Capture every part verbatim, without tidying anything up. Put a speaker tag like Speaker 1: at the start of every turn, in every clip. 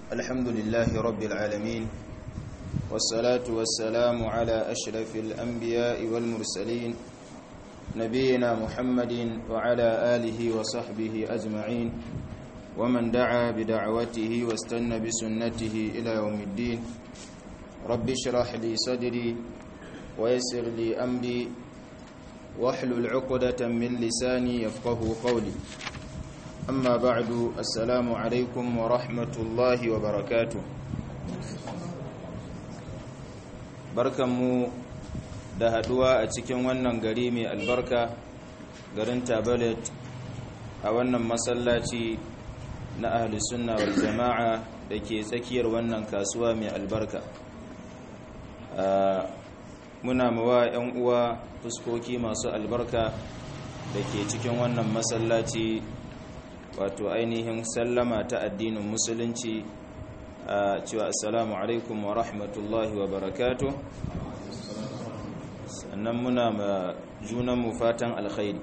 Speaker 1: الحمد لله رب العالمين والصلاة والسلام على أشرف الأنبياء والمرسلين نبينا محمد وعلى آله وصحبه أجمعين ومن دعا بدعوته واستنى بسنته إلى يوم الدين رب اشرح لي صدري ويسر لي أمري واحلل عقدة من لساني يفقه قولي أما بعد السلام عليكم ورحمة الله وبركاته barkanmu da haduwa a cikin wannan gari mai albarka garin Tabalet a wannan masallaci na ahli sunna wal jama'a da ke tsakiyar wannan kasuwa mai albarka. Muna mawa 'yan uwa fuskoki masu albarka da ke cikin wannan masallaci wato ainihin sallama ta addinin musulunci a cewa assalamu alaikum wa rahmatullahi wa barakatuh. Sannan muna ma junanmu fatan alkhairi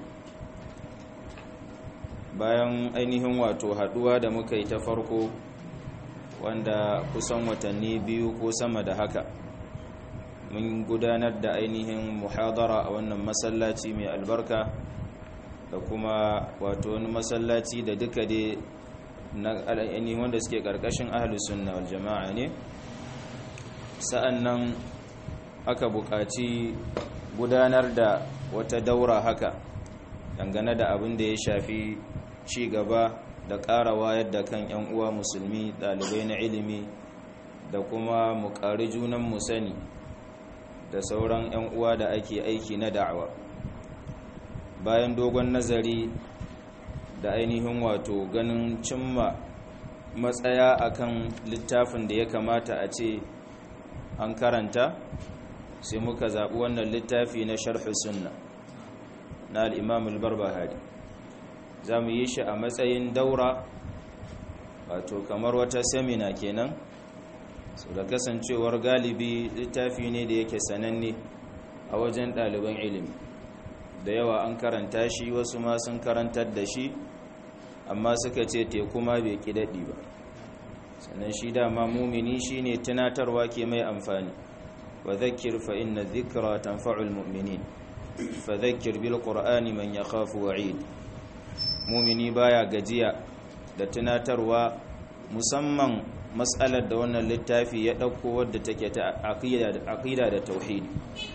Speaker 1: bayan ainihin wato haduwa da muka yi ta farko wanda kusan watanni biyu ko sama da haka mun gudanar da ainihin muhadara a wannan masallaci mai albarka da kuma wato wani masallaci da duka dai na ainihin wanda suke karkashin ahlus sunna wal jama'a ne. Sa'annan aka buƙaci gudanar da wata daura haka dangane da abin da ya shafi ci gaba da ƙara wayar da kan 'yan uwa musulmi ɗalibai na ilimi da kuma mu ƙari junan mu sani da sauran 'yan uwa da ake aiki na da'awa. Bayan dogon nazari da ainihin wato ganin cimma matsaya akan littafin da ya kamata a ce an karanta, sai muka zaɓi wannan littafi na sharh sunna na al-imam al-barbahari. za mu yi shi a matsayin daura wato kamar wata semina kenan, so da kasancewar galibi littafi ne da yake sananne a wajen ɗaliban ilimi da yawa an karanta shi, wasu ma sun karantar da shi amma suka ce teku ma bai daɗi ba. sannan shi dama mumini shine tunatarwa ke mai amfani, wa dhakkir fa inna dhikra tanfa'ul mu'minin fa dhakkir bil qur'ani man yakhafu wa'id. mumini baya gajiya da tunatarwa, musamman matsalar da wannan littafi ya ɗauko wadda take ta aqida da tauhidi.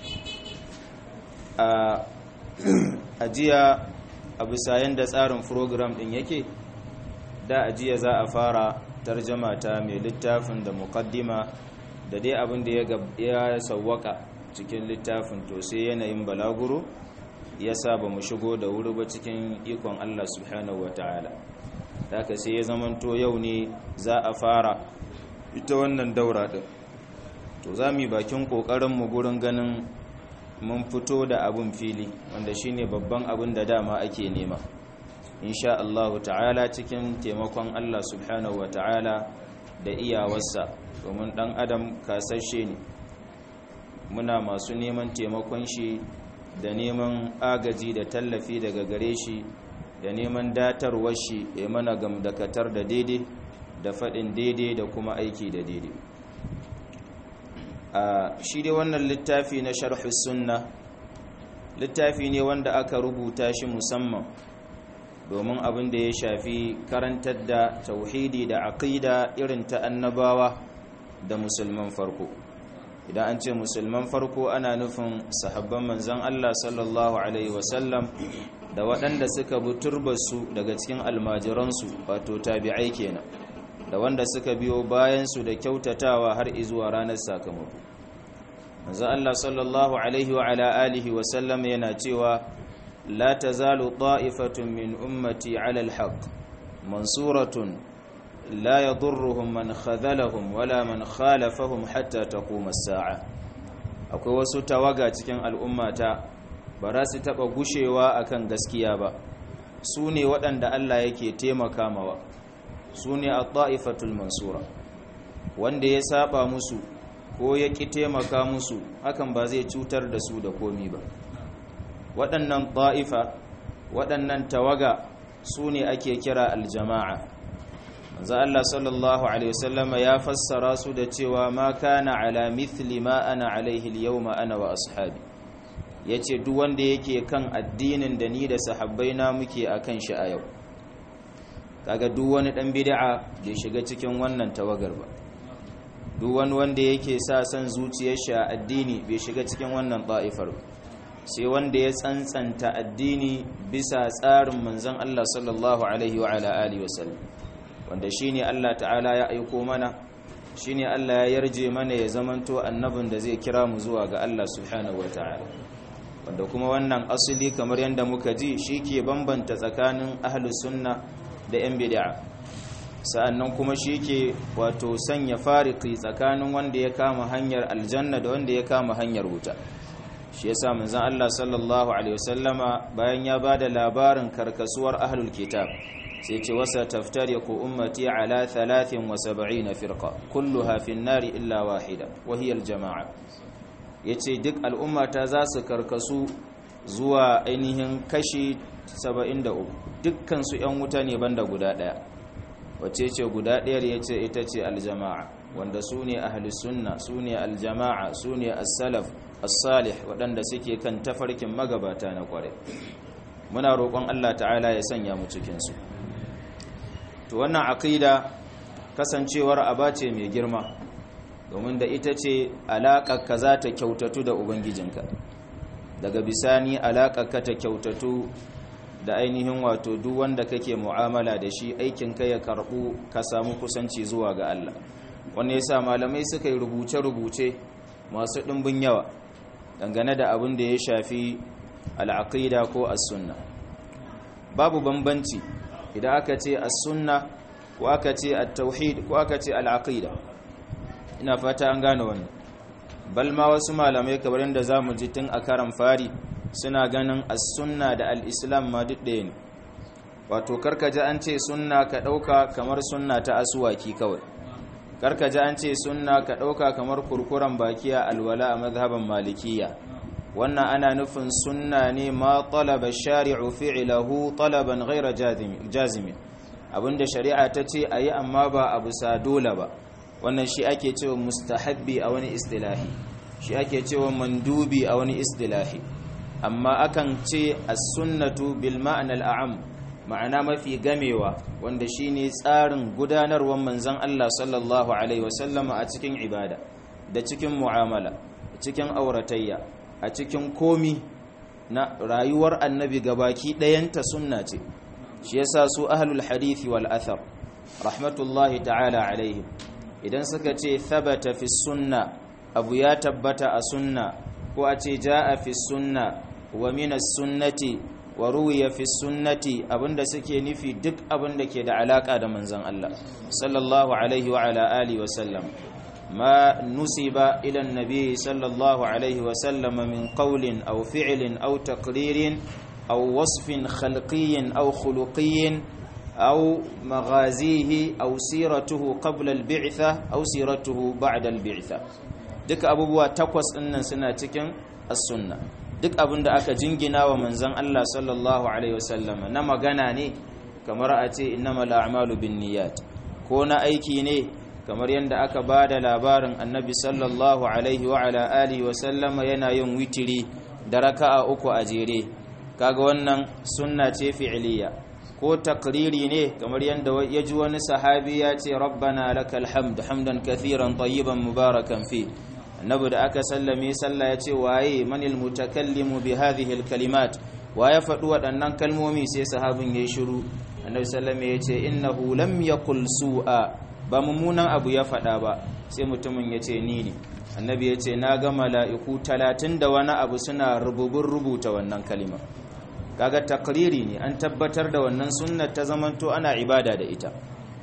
Speaker 1: a ajiya a bisa yanda tsarin program din yake, da ajiya za a fara tarjama ta mai littafin da muqaddima da dai abin da ya sawwaka cikin littafin, to sai yanayin balaguro ya sa ba mu shigo da wuri ba cikin ikon Allah subhanahu wataala. haka sai ya zamanto yau ne za a fara ita wannan daura din. to za mu yi bakin kokarinmu gurin ganin mun fito da abun fili, wanda shine babban abin da dama ake nema insha Allah ta'ala, cikin taimakon Allah subhanahu ta'ala da iyawarsa, domin dan adam kasashe ne. muna masu neman taimakon shi da neman agaji da tallafi daga gare shi da neman datarwar shi ya mana gamdakatar da daidai da faɗin daidai da kuma aiki da daidai. a shi dai wannan littafi na sharhus sunna littafi ne wanda aka rubuta shi musamman domin abin da ya shafi karantar da tauhidi da aqida irin ta annabawa da musulman farko. idan an ce musulman farko ana nufin sahabban manzon Allah sallallahu alaihi wasallam da waɗanda suka bi turbarsu daga cikin almajiransu wato tabi'ai kenan, da wanda suka biyo bayansu da kyautatawa har izuwa ranar sakamako. manzon Allah sallallahu alaihi wa ala alihi wasallam yana cewa la tazalu ta'ifatun min ummati ala alhaq mansuratun la yadurruhum man khadhalahum wala man khalafahum hatta taqum as-sa'a. akwai wasu tawaga cikin al'ummata ba za su taba gushewa akan gaskiya ba, su ne waɗanda Allah yake taimaka mawa, su ne at-ta'ifatul mansura. wanda ya saba musu ko ya ki taimaka musu, hakan ba zai cutar da su da komi ba. waɗannan ta'ifa, waɗannan tawaga su ne ake kira aljama'a. manzo Allah sallallahu alaihi wasallama ya fassara su da cewa ma kana ala mithli ma ana alaihi al-yawma ana wa ashabi yace duk wanda yake kan addinin da ni da sahabbaina muke akan shi a yau. Kaga duk wani dan bid'a bai shiga cikin wannan tawagar ba, duk wani wanda yake sa san zuciyar shi a addini bai shiga cikin wannan ta'ifar ba, sai wanda ya tsantsanta addini bisa tsarin manzon Allah sallallahu alaihi wa ala alihi wasallam, wanda shine Allah ta'ala ya aiko mana, shine Allah ya yarje mana ya zamanto annabin da zai kira mu zuwa ga Allah subhanahu wataala, wanda kuma wannan asali kamar yadda muka ji shike bambanta tsakanin ahlus sunna da yan bid'a, sa'annan kuma shike wato sanya fariki tsakanin wanda ya kama hanyar aljanna da wanda ya kama hanyar wuta. Shi yasa manzon Allah sallallahu alaihi wasallama bayan ya bada labarin karkasuwar ahlul kitab sai ce wasa taftariqu ummati ala thalathin wa sab'ina firqa kulluha fi an-nari illa wahida wa hiya al-jama'a. Yace duk al'ummata za su karkasu zuwa ainihin kashi saba'in da uku, dukkan su yan wuta ne banda guda daya. Wace ce guda dayar? Yace ita ce al-jama'a, wanda sune ahlus sunna, sune al-jama'a, sune as-salaf as-salih, waɗanda suke kan tafarkin magabata na kware. Muna roƙon Allah ta'ala ya sanya mu cikin su. To wannan aqida kasancewar abace mai girma, domin da ita ce alaƙar ka za ta kyautatu da ubangijinka, daga bisani alaƙar ka ta kyautatu da ainihin wato duk wanda kake mu'amala da shi, aikin ka ya karɓu, ka samu kusanci zuwa ga Allah. Wannan yasa malamai suka yi rubuce-rubuce masu ɗimbin yawa dangane da abin da ya shafi al'aqida ko as-sunna. Babu bambanci idan aka ce as-sunna ko aka ce at-tauhid ko aka ce al-aqida, ina fata an gane wannan. Balma wasu malamai kamar yadda zamu ji tun a karan fari suna ganin as-sunna da al-islam ma duk ɗaya ne. Wato karkaji an ce sunna ka ɗauka kamar sunna ta asuwaki kawai, karkaji an ce sunna ka ɗauka kamar kurkuren bakiya alwala a mazhaban malikiya. Wannan ana nufin sunna ne ma talaba shari'u fi'lahu talaban ghaira jazimin, abinda shari'a ta ce ayi amma ba abu sa dole ba. Wannan shi ake cewa mustahabbi a wani istilahi, shi ake cewa mandubi a wani istilahi. Amma akan ce as-sunnatu bil ma'na al-a'am, ma'ana mafi gamewa, wanda shine tsarin gudanarwar manzon Allah sallallahu alaihi wasallama a cikin ibada da cikin mu'amala, cikin auratayya, a cikin komi na rayuwar annabi gabaki ɗayanta sunna ce. Shi yasa su ahlul hadithi wal athar rahmatullahi ta'ala alaihim idan suka ce thabata fi sunna, abu ya tabbata a sunna, ko a ce ja'a fi sunna wa min as-sunnati wa ruwiya fi sunnati, abinda suke nufi duk abinda ke da alaka da manzon Allah sallallahu alaihi wa ala alihi wa sallam. ما نسب إلى النبي صلى الله عليه وسلم من قول أو فعل أو تقرير أو وصف خلقي أو خلقي أو مغازيه أو سيرته قبل البعثة أو سيرته بعد البعثة. دك أبوه تقوس إن سنتكم السنة. duk abin da aka jingina wa manzon Allah sallallahu alaihi wasallam na magana ne kamar a ce innamal a'malu binniyat, ko na aiki ne kamar yadda aka ba da labarin annabi sallallahu alaihi wa ala alihi wa sallama yana yin witiri da raka'a uku a jere, kaga wannan sunna ce fi'liya. Ko takriri ne kamar yadda ya ji wani sahabi ya ce rabbana lakal hamd hamdan kathiran tayyiban mubarakan fi, annabi da aka sallame sallah ya ce waye manil mutakallimu bi hadhihi alkalimat, wa ya faɗi waɗannan kalmomi, sai sahabin ya shiru. Annabi sallame ya ce innahu lam yaqul su'a, ba mummunan abu ya faɗa ba. Sai mutumin ya ce ni ne. Annabi ya ce na ga mala'iku talatin da wani abu suna rububin rubuta wannan kalima. Kaga takriri ne, an tabbatar da wannan sunnar ta zamanto ana ibada da ita.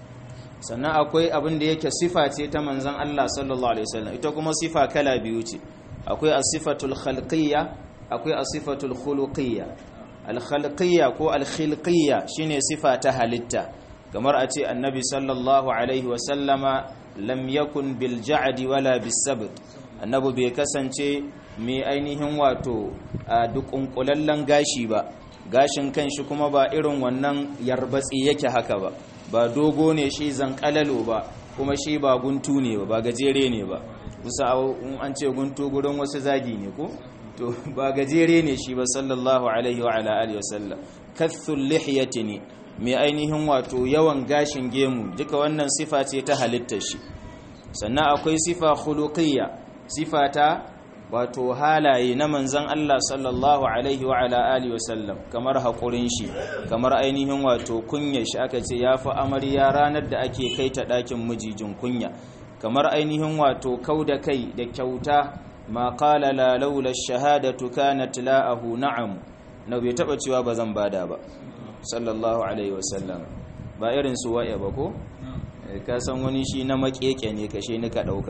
Speaker 1: Sannan akwai abin da yake sifa ce ta manzon Allah sallallahu alaihi wasallam, ita kuma sifa kala biyu ce, akwai as-sifatul khalqiyya, akwai as-sifatul khuluqiyya. Al-khalqiyya ko al-khilqiyya shine sifa ta halitta, kamar a ce annabi sallallahu alaihi wasallama lam yakun bil ja'di wala bis sabt, annabi bai kasance mai ainihin wato a dukunkulallen gashi ba, gashin kanshi kuma ba irin wannan yarbatsi yake haka ba, ba dogo ne shi zankalalo ba kuma shi ba guntu ne ba ba gajere ne ba kusa an ce guntu gurin wasu zagi ne ko to ba gajere ne shi ba sallallahu alaihi wa ala alihi wasallam kathul lihyati ne mai ainihin wato yawan gashin gemu duka wannan sifa ce ta halittar shi sannan akwai sifa khuluqiyya sifa ta wato halaye na manzon Allah sallallahu alaihi wa ala alihi wasallam kamar hakurin shi kamar ainihin wato kunyar shi aka ce yafi amarya ranar da ake kai ta dakin mijijin kunya kamar ainihin wato kauda kai da kyauta ma qala la laula ash-shahadatu kanat la'ahu na'am na bai taba cewa bazan bada ba sallallahu alaihi wasallam ba irin su waye ba ko ka san wani shi na makeke ne kashe ni ka dauka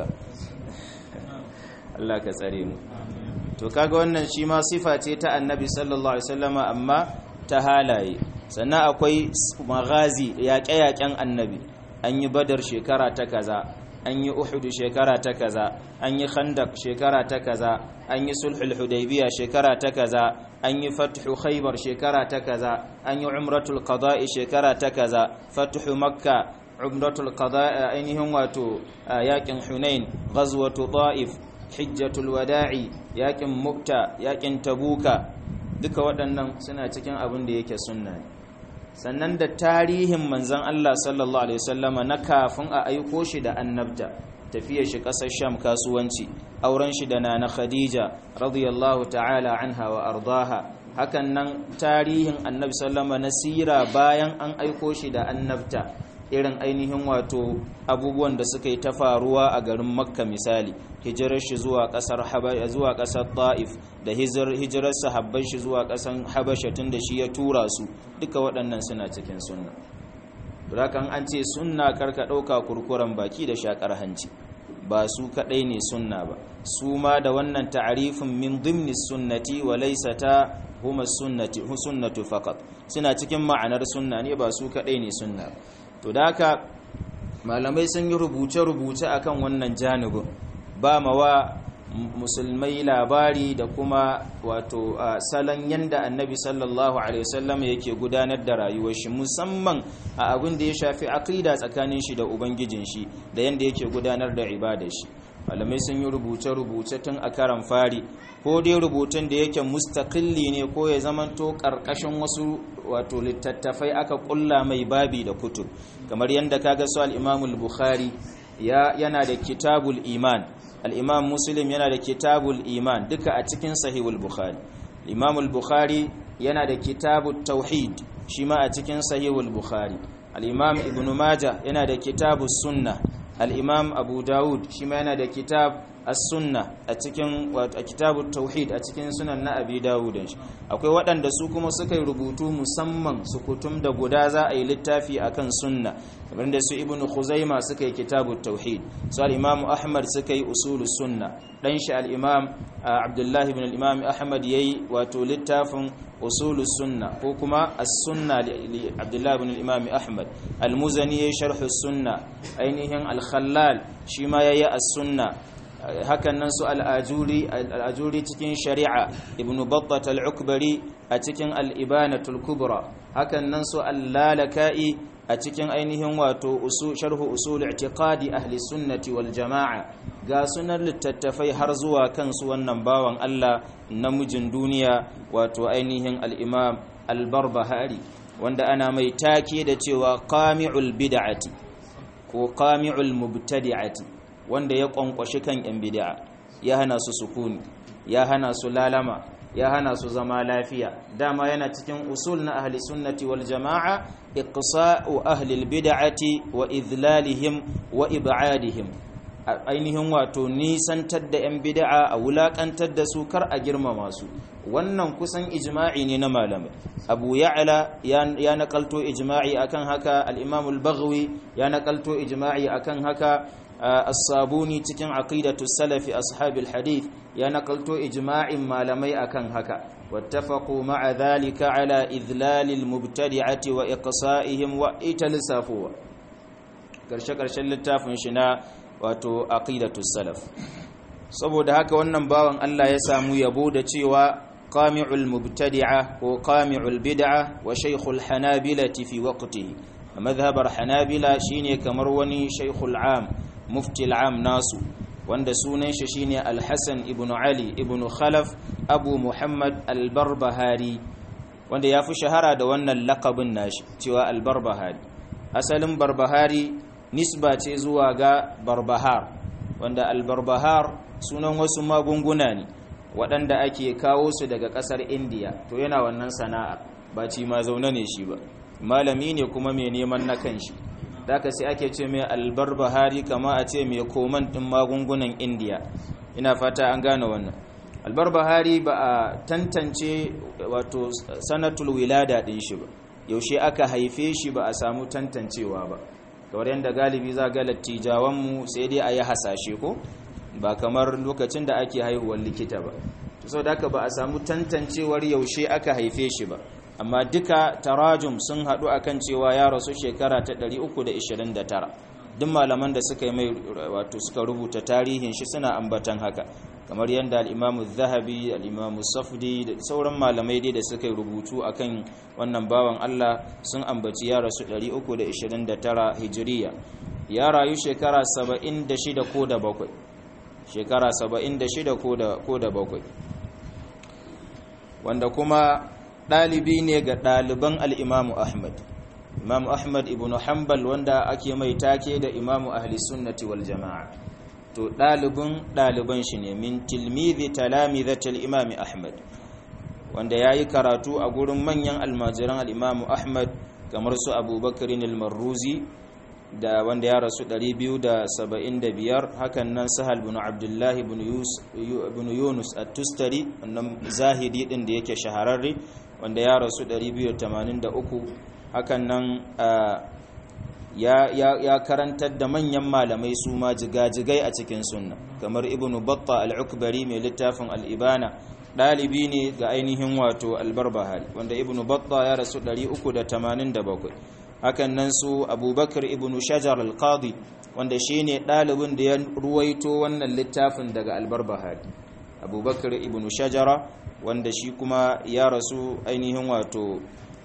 Speaker 1: Allah ka tsare mu to kaga wannan shi ma sifa ce ta annabi sallallahu alaihi wasallama amma ta halaye sannan akwai magazi yaƙe-yaƙen annabi an yi badar shekara ta kaza an yi uhud shekara ta kaza an yi khandaq shekara ta kaza an yi sulhul hudaybiya shekara ta kaza an yi fathu khaybar shekara ta kaza an yi umratul qada'i shekara ta kaza fathu makka umratul qada'i ainihin wato yaƙin hunain ghazwatu ta'if hijjatul wada'i yaƙin mukta yaƙin tabuka duka waɗannan suna cikin abin da yake sunna ne sannan da tarihin manzon Allah sallallahu alaihi wasallama na kafin a aiko shi da annabta tafiyar shi ƙasar Sham kasuwanci auren shi da nana Khadija radiyallahu ta'ala anha wa ardaha hakan nan tarihin annabi sallama na sira bayan an aiko shi da annabta irin ainihin wato abubuwan da suka yi ta faruwa a garin Makka misali hijirar shi zuwa kasar Habasha zuwa kasar Taif da hijirar sahabbai shi zuwa kasar Habasha tunda shi ya tura su duka waɗannan suna cikin sunna rakan an ce sunna karka dauka kurkuran baki da shakar hanci ba su kadai ne sunna ba su ma da wannan ta'arifin min dhimni sunnati wa laysa ta huma sunnati sunnatu faqat suna cikin ma'anar sunna ne ba su kadai ne sunna to da haka malamai sun yi rubuce-rubuce akan wannan janibin ba mawa musulmai labari da kuma wato salon yanda annabi sallallahu alaihi wasallam yake gudanar da rayuwar shi musamman a abin da ya shafi aqida tsakanin shi da ubangijin shi da yanda yake gudanar da ibadar shi malamai sun yi rubuce-rubuce tun a karan fari ko dai rubutun da yake mustaqilli ne ko ya zamanto karkashin wasu wato littattafai aka kulla mai babi da kutub kamar yanda kaga su al-Imam al-Bukhari ya yana da kitabul iman al-Imam Muslim yana da kitabul iman duka a cikin sahihul Bukhari al-Imam al-Bukhari yana da kitabut tauhid shi ma a cikin sahihul Bukhari al-Imam Ibn Majah yana da kitabus sunnah al-Imam Abu Dawud shi ma yana da kitab as-sunna a cikin wato kitabut tauhid a cikin sunan na Abi Dawud akwai waɗanda su kuma suka yi rubutu musamman su kutum da guda za a yi littafi akan sunna kamar da su Ibn Khuzaima suka yi kitabut tauhid su al-Imam Ahmad suka yi usulus sunna dan shi al-Imam Abdullah ibn al-Imam Ahmad yayi wato littafin usulus sunna ko kuma as-sunna li Abdullah ibn al-Imam Ahmad al-Muzani yayi sharhus sunna ainihin al-Khallal shi ma yayi as-sunna hakan nan su al-Ajuri al-Ajuri cikin shari'a Ibn Battah al-Ukbari a cikin al-Ibanatul Kubra hakan nan su al-Lalaka'i a cikin ainihin wato usul sharhu usul i'tiqadi ahli sunnati wal jama'a ga sunan littattafai har zuwa kansu wannan bawan Allah namijin duniya wato ainihin al-Imam al-Barbahari wanda ana mai take da cewa qami'ul bid'ati ko qami'ul mubtadi'ati wanda ya kwankwashi kan yan bid'a ya hana su sukuni ya hana su lalama ya hana su zama lafiya dama yana cikin usul na ahli sunnati wal jama'a iqsa'u ahli al bid'ati wa idlalihim wa ib'adihim ainihin wato nisantar da yan bid'a a wulakantar da su kar a girmama su wannan kusan ijma'i ne na malamai Abu Ya'la ya nakalto ijma'i akan haka al-Imam al-Baghawi ya nakalto ijma'i akan haka as-Sabuni cikin aqidatu salafi ashabil hadith ya nakalto ijma'in malamai akan haka wattafaqu ma'a dhalika ala idlal al-mubtadi'ati wa iqsa'ihim wa italsafu karshe karshen littafin shi na wato aqidatu salaf saboda haka wannan bawan Allah ya samu yabo da cewa qami'ul mubtadi'a ko qami'ul bid'a wa shaykhul hanabilati fi waqtihi madhhabar hanabila shine kamar wani shaykhul am mufti al-am nasu wanda sunan shi shine al-hasan ibn ali ibn khalaf abu muhammad al-barbahari wanda ya fi shahara da wannan lakabin nashi cewa al-barbahari. Asalin barbahari nisba ce zuwa ga barbahar, wanda al-barbahar sunan wasu magunguna ne waɗanda ake kawo su daga ƙasar indiya. To yana wannan sana'a, ba ci ma zaune ne shi ba, malami ne kuma mai neman na kanshi, daga sai ake ce mai al-barbahari kama a ce mai koman ɗin magungunan indiya. Ina fata an gane wannan. Al-barbahari ba a tantance wato sanatul wilada ɗin shi ba, yaushe aka haife shi ba a samu tantancewa ba, kamar yadda galibi za ga lattijawanmu sai dai a yi hasashe ko ba kamar lokacin da ake haihuwar likita ba. To sau da aka ba a samu tantancewar yaushe aka haife shi ba, amma duka tarajum sun haɗu akan cewa ya rasu shekara ta ɗari uku da ishirin da tara. Duk malaman da suka yi mai wato suka rubuta tarihin shi suna ambatan haka, kamar yadda al-Imam zahabi al-Imam Safdi da sauran malamai dai da suka yi rubutu akan wannan bawan Allah sun ambaci ya rasu ɗari uku da ishirin da tara hijiriya. Ya rayu shekara saba'in da shida ko da bakwai, shekara saba'in da shida ko da ko da bakwai, wanda kuma ɗalibi ne ga ɗaliban al-Imam Ahmad. Imam Ahmad ibn Hanbal wanda ake mai take da Imam Ahli Sunnati wal Jama'a, to ɗalibin ɗaliban shi ne, min tilmizi talamizatil Imam Ahmad, wanda yayi karatu a gurin manyan almajiran al-Imam Ahmad kamar su Abu Bakr al-Marruzi da wanda ya rasu ɗari biyu da saba'in da biyar, hakan nan Sahal ibn Abdullah ibn Yunus at-Tustari, wannan zahidi din da yake shahararre wanda ya rasu ɗari biyu da tamanin da uku. Hakan nan ya, ya, ya karantar da manyan malamai su ma jigajigai a cikin sunna kamar Ibn Battah al-Ukbari mai littafin al-Ibana, ɗalibi ne ga ainihin wato al-Barbahari wanda Ibn Battah ya rasu ɗari uku da tamanin da bakwai. Hakan nan su Abubakar ibn Shajar al-Qadi wanda shine ɗalibin da ya ruwaito wannan littafin daga al-Barbahari, Abubakar ibn Shajara, wanda shi kuma ya rasu ainihin wato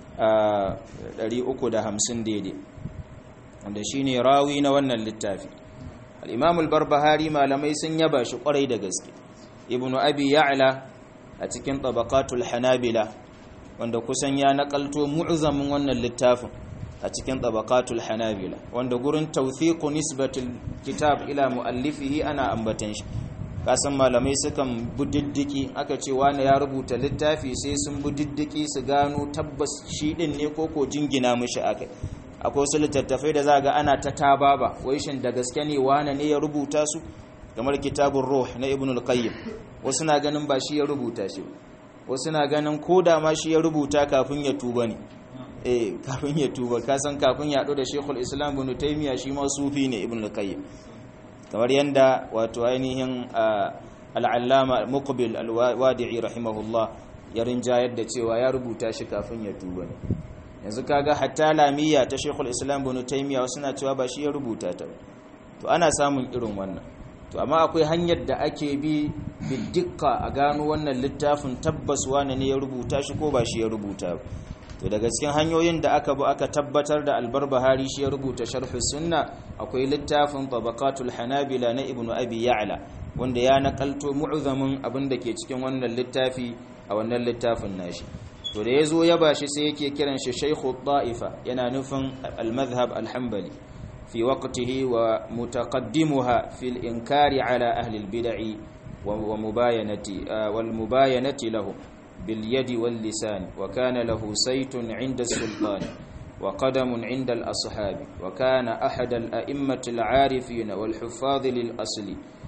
Speaker 1: a ɗari uku da hamsin daidai, wanda shi ne rawi na wannan littafi. al-Imam al-Barbahari malamai sun yaba shi kwarai da gaske. Ibn Abi Ya'la a cikin Tabaqatul Hanabila, wanda kusan ya nakalto mu'zamin wannan littafin a cikin Tabaqatul Hanabila, wanda gurin tawthiqu nisbatul kitab ila muallifihi ana ambatan shi. Kasan malamai sukan budiddiki, aka ce wani ya rubuta littafi sai sun budiddiki su gano tabbas shi din ne ko ko jingina mishi akai. Akwai wasu littattafai da za ga ana ta tababa, wai shin da gaske ne wani ne ya rubuta su, kamar Kitabur Ruh na Ibn al-Qayyim. Wasu na ganin ba shi ya rubuta shi, wasu na ganin ko da ma shi ya rubuta kafin ya tuba ne. Eh kafin ya tuba, kasan kafin ya haɗu da Sheikhul Islam Ibn Taymiyyah shi ma sufi ne Ibn al-Qayyim, kamar yanda wato ainihin al-Allama Muqbil al-Wadi'i rahimahullah ya rinjayar da cewa ya rubuta shi kafin ya tuba ne. Yanzu kaga hatta lamiyya ta Sheikhul Islam Ibn Taymiyyah suna cewa ba shi ya rubuta ta. To ana samun irin wannan. To amma akwai hanyar da ake bi bidikka a gano wannan littafin tabbas wane ne ya rubuta shi ko ba shi ya rubuta ba. To daga cikin hanyoyin da aka bu aka tabbatar da al-Barbahari shi ya rubuta Sharh Sunna, akwai littafin Tabaqatul Hanabila na Ibn Abi Ya'la, wanda ya nakalto mu'zamin abin da ke cikin wannan littafi a wannan littafin nashi. To da yazo ya bashi sai yake kiran shi Shaykhu Ta'ifa, yana nufin al-madhhab al-Hanbali fi waqtihi wa mutaqaddimuha fi al-inkari ala ahli al-bid'i wa mubayanati wal mubayanati lahum باليد واللسان، وكان له سيت عند السلطان وقدم عند الأصحاب، وكان أحد الأئمة العارفين والحفاظ للأصل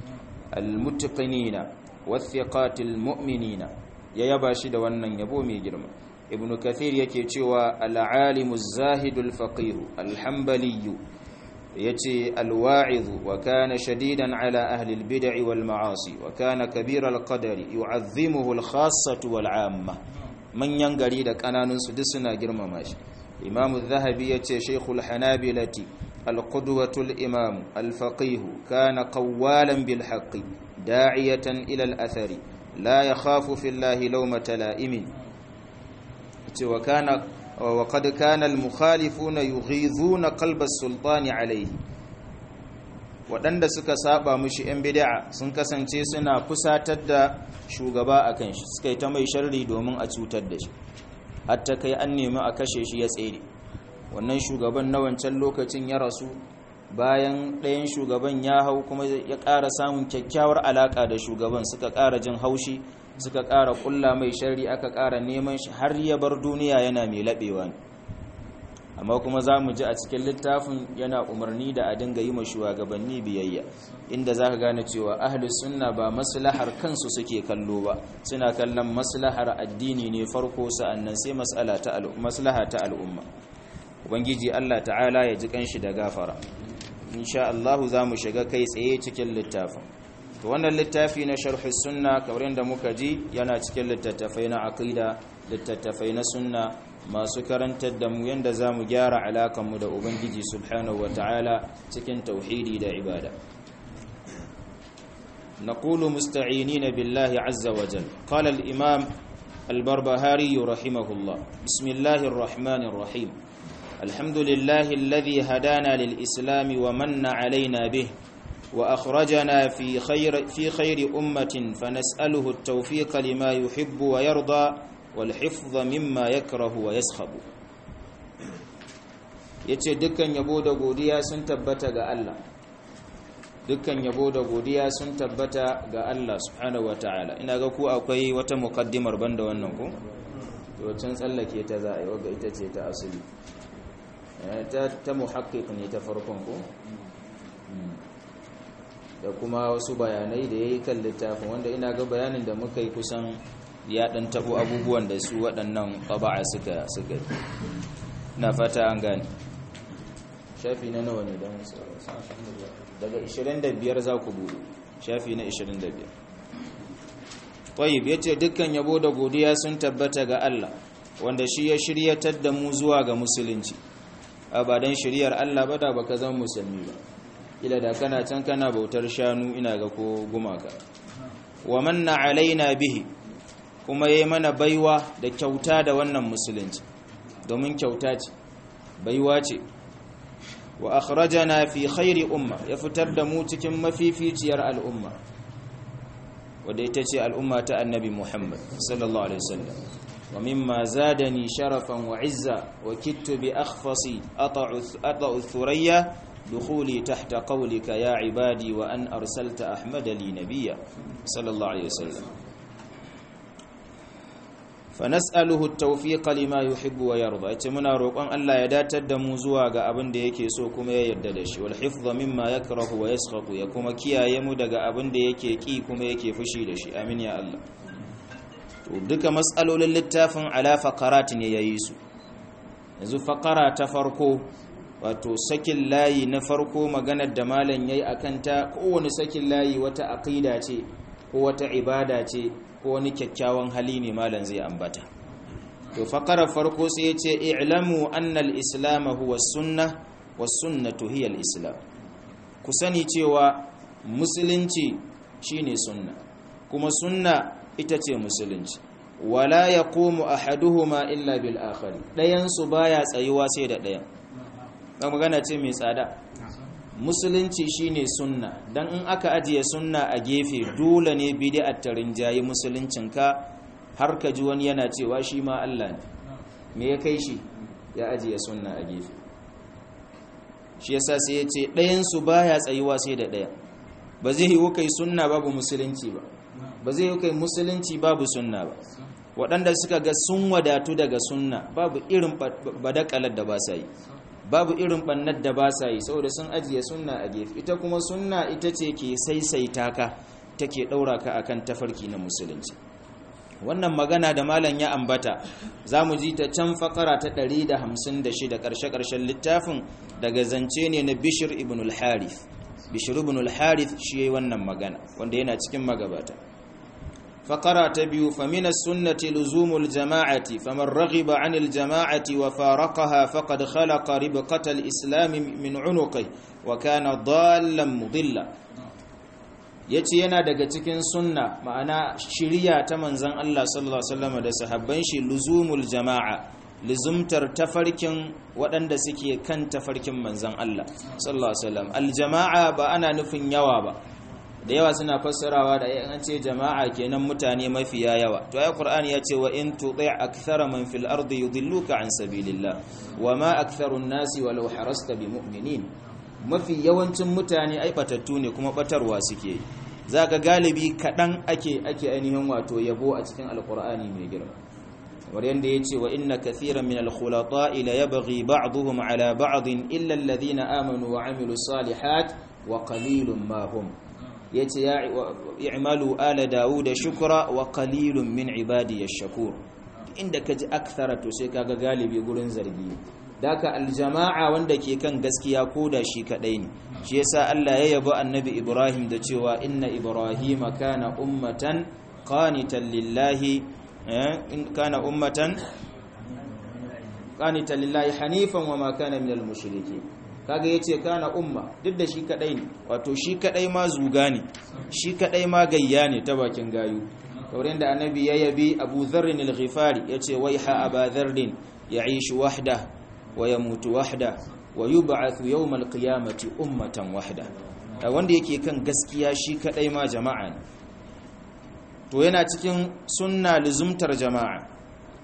Speaker 1: المتقنين والثقات المؤمنين. يا يباشد wannan yabo mai girma. Ibn Kathir yake cewa al-alim az-zahid al-faqih al-hanbali yace al-wa'iz wa kana shadidan ala ahli al-bid'i wal ma'asi wa kana kabira al-qadari yu'azzimuhu al-khassatu wal 'amma. Manyan gari da kananun su duk suna girmama shi. Imam az-Zahabi yace shaykhul hanabilati al-qudwatu al-imam al-faqih kana qawwalan bil haqqi da'iyatan ila al-athari la yakhafu fi Allah lawmata la'imin. Yace wa kana wa qad kana al-mukhalifuna yughizuna qalba as-sultani alayhi waɗanda suka saba mushi yan bid'a sun kasance suna fusatar da shugaba akan shi suka yi ta mai sharri domin a cutar da shi hatta kai an nemi a kashe shi ya tsere wannan shugaban na wancan lokacin ya rasu bayan ɗayan shugaban ya hau kuma ya ƙara samun kyakkyawar alaƙa da shugaban suka ƙara jin haushi suka ƙara ƙulla mai sharri aka ƙara neman shi har ya bar duniya yana mai laɓewa ne amma kuma za mu ji a cikin littafin yana umarni da a dinga yi ma shugabanni biyayya inda za ka gane cewa ahli sunna ba maslahar kansu suke kallo ba suna kallon maslahar addini ne farko sa'annan sai maslaha ta al'umma ubangiji Allah ta'ala ya ji kanshi da gafara insha Allah za mu shiga kai tsaye cikin littafin to wannan littafi na sharh sunna kamar yadda muka ji yana cikin littattafai na aqida littattafai na sunna masu karantar da mu yanda za mu gyara alakanmu da ubangiji subhanahu wa ta'ala cikin tauhidi da ibada naqulu musta'inina billahi azza wa jalla qala al-imam al-barbahari rahimahullah bismillahir rahmanir rahim alhamdulillahi alladhi hadana lil islam wa manna alaina bih wa akhrajana fi khayr fi khayri ummatin fanas'aluhu at-tawfiq lima yuhibbu wa yarda والحفظ مما يكره ويسخب yace dukkan yabo da godiya sun tabbata ga Allah dukkan yabo da godiya sun tabbata ga Allah subhanahu wataala ina ga ku akwai wata muqaddimar banda wannan ko to can tsallake ta za a yi waga ita ce ta asali ta ta muhaqqiq ne ta farkon ko da kuma wasu bayanai da yayi kan littafin wanda ina ga bayanin da muka yi kusan ya dan tabo abubuwan da su waɗannan qaba'a suka suka na fata an gane shafi na nawa ne dan daga ishirin da biyar za ku bude shafi na ishirin da biyar tayyib yace dukkan yabo da godiya sun tabbata ga Allah wanda shi ya shiryatar da mu zuwa ga musulunci abadan shiriyar Allah ba da baka zama musulmi ba ila da kana can kana bautar shanu ina ga ko gumaka wa manna alaina bihi kuma yayi mana baiwa da kyauta da wannan musulunci domin kyauta ce baiwa ce wa akhrajana fi khairi umma ya fitar da mu cikin mafificiyar al'umma wadda ita ce al'umma ta annabi Muhammad sallallahu alaihi wasallam wa mimma zadani sharafan wa izza wa kittu bi akhfasi ata'u ata'u thuraya dukhuli tahta qawlika ya ibadi wa an arsalta ahmada li nabiyya sallallahu alaihi wasallam fanas'aluhu at-tawfiqa lima yuhibbu wa yarda yace muna roƙon Allah ya datar da mu zuwa ga abin da yake so kuma ya yarda da shi wal hifdha mimma yakrahu wa yaskhatu ya kuma kiyaye mu daga abin da yake ki kuma yake fushi da shi amin ya Allah to duka mas'alolin littafin ala faqaratin yayi su yanzu faqara ta farko wato sakin layi na farko maganar da malam yayi akan ta kowane sakin layi wata aqida ce ko wata ibada ce ko wani kyakkyawan hali ne malam zai ambata to faqara farko sai yace i'lamu anna al-islam huwa as-sunnah was-sunnatu hiya al-islam ku sani cewa musulunci shine sunna kuma sunna ita ce musulunci wala yaqumu ahaduhuma illa bil akhar dayan su baya tsayuwa sai da dayan dan magana ce mai tsada musulunci shine sunna dan in aka ajiye sunna a gefe dole ne bid'at ta rinjayi musuluncinka har ka ji wani yana cewa shi ma Allah ne me ya kai shi ya ajiye sunna a gefe shi yasa sai yace ɗayan su baya tsayuwa sai da ɗaya ba zai yi kai sunna babu musulunci ba ba zai yi kai musulunci babu sunna ba waɗanda suka ga sun wadatu daga sunna babu irin badakalar da ba sa yi babu irin bannar da ba sa yi saboda sun ajiye sunna a gefe ita kuma sunna ita ce ke saisaita ka take daura ka akan tafarki na musulunci wannan magana da malam ya ambata zamu ji ta can fakara ta ɗari da hamsin da shida karshe karshen littafin daga zance ne na Bishr ibn al-Harith Bishr ibn al-Harith shi yayin wannan magana wanda yana cikin magabata فقرة تبيو فمن السنة لزوم الجماعة فمن رغب عن الجماعة وفارقها فقد خلق ربقة الإسلام من عنقه وكان ضالا مضلا yace yana daga cikin sunna ma'ana shiriya ta manzon Allah sallallahu alaihi wasallam da sahabban shi luzumul jama'a lizumtar tafarkin waɗanda suke kan tafarkin manzan Allah sallallahu alaihi wasallam aljama'a ba ana nufin yawa ba da yawa suna fassarawa da an ce jama'a kenan mutane mafiya yawa to ayi qur'ani ya ce wa in tuti' akthara man fil ardi yudilluka an sabilillah wama aktharun nasi walau harasta bimu'minin mafi yawancin mutane ai batattu ne kuma batarwa suke zaka galibi kadan ake ake ainihin wato yabo a cikin alqur'ani mai girma kamar yanda yace wa inna kathiran min al-khulata'i la yabghi ba'dhum ala ba'd illa alladhina amanu wa 'amilus salihat wa qalilun ma hum yace ya i'malu ala dauda shukra wa qalilun min ibadi ash-shakur inda kaji akthara to sai kaga galibi gurin zargi daka aljama'a wanda ke kan gaskiya koda shi kadai ne shi yasa Allah ya yabo annabi Ibrahim da cewa inna ibrahima kana ummatan qanitan lillahi in kana ummatan qanitan lillahi hanifan wama kana minal mushrikeen kaga yace kana umma duk da shi kadai ne wato shi kadai ma zuga ne shi kadai ma gayya ne ta bakin gayu kamar yadda annabi ya yabi Abu Dharr al-Ghifari yace waiha Aba Dharr ya'ishu wahda wa yamutu wahda wa yub'athu yawm al-qiyamati ummatan wahda wanda yake kan gaskiya shi kadai ma jama'a ne to yana cikin sunna luzumtar jama'a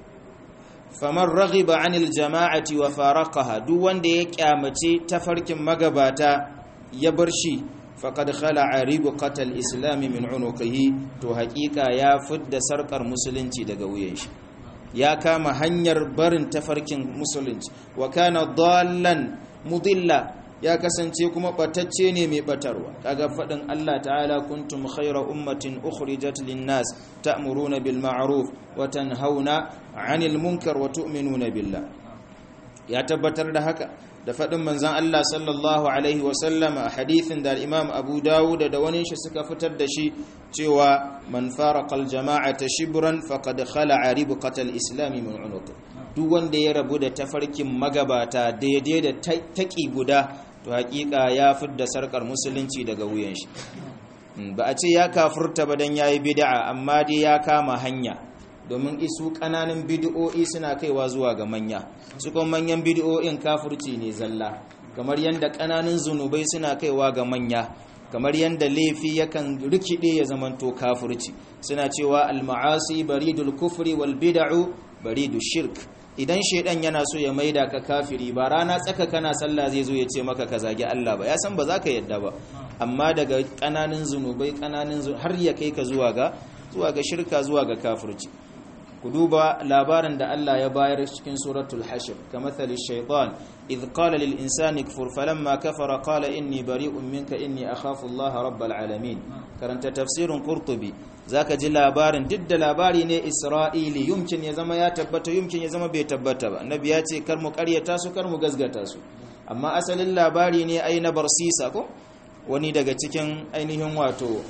Speaker 1: faman raghiba anil jama'ati wa faraqaha duk wanda ya kyamace tafarkin magabata ya bar shi faqad khala'a ribqatal islam min unuqihi to haƙiƙa ya fidda sarkar musulunci daga wuyan shi ya kama hanyar barin tafarkin musulunci wa kana dallan mudilla ya kasance kuma batacce ne mai batarwa kaga fadin Allah ta'ala kuntum khayra ummatin ukhrijat lin-nas ta'muruna bil ma'ruf wa tanhauna 'anil munkar wa tu'minuna billah ya tabbatar da haka da fadin manzon Allah sallallahu alaihi wa sallam a hadithin da Imam Abu Dawud da wani shi suka fitar da shi cewa man faraqa al-jama'ata shibran faqad khala'a ribqatal islam min 'unuq duk wanda ya rabu da tafarkin magabata daidai da taki guda to hakika ya fidda sarkar musulunci daga wuyan shi ba a ce ya kafurta ba dan yayi bid'a amma dai ya kama hanya domin isu kananan bid'o'i suna kaiwa zuwa ga manya su kuma manyan bid'o'in kafurci ne zalla kamar yanda kananan zunubai suna kaiwa ga manya kamar yanda laifi yakan rikide ya zamanto kafurci suna cewa al-ma'asi baridul kufri wal bid'u baridush shirk idan shaidan yana so ya maida ka kafiri ba rana tsaka kana sallah zai zo ya ce maka ka zagi Allah ba ya san ba za ka yadda ba amma daga kananan zunubai kananan har ya kai ka zuwa ga zuwa ga shirka zuwa ga kafirci ku duba labarin da Allah ya bayar cikin suratul hashr kamathali shaytan idh qala lil insani kfur falamma kafara qala inni bari'un minka inni akhafu Allah rabbal alamin karanta tafsirin qurtubi zaka ji labarin duk da labari ne isra'ili yumkin ya zama ya tabbata yumkin ya zama bai tabbata ba annabi ya ce kar mu karyata su kar mu gazgata su amma asalin labari ne ai na barsisa ko wani daga cikin ainihin wato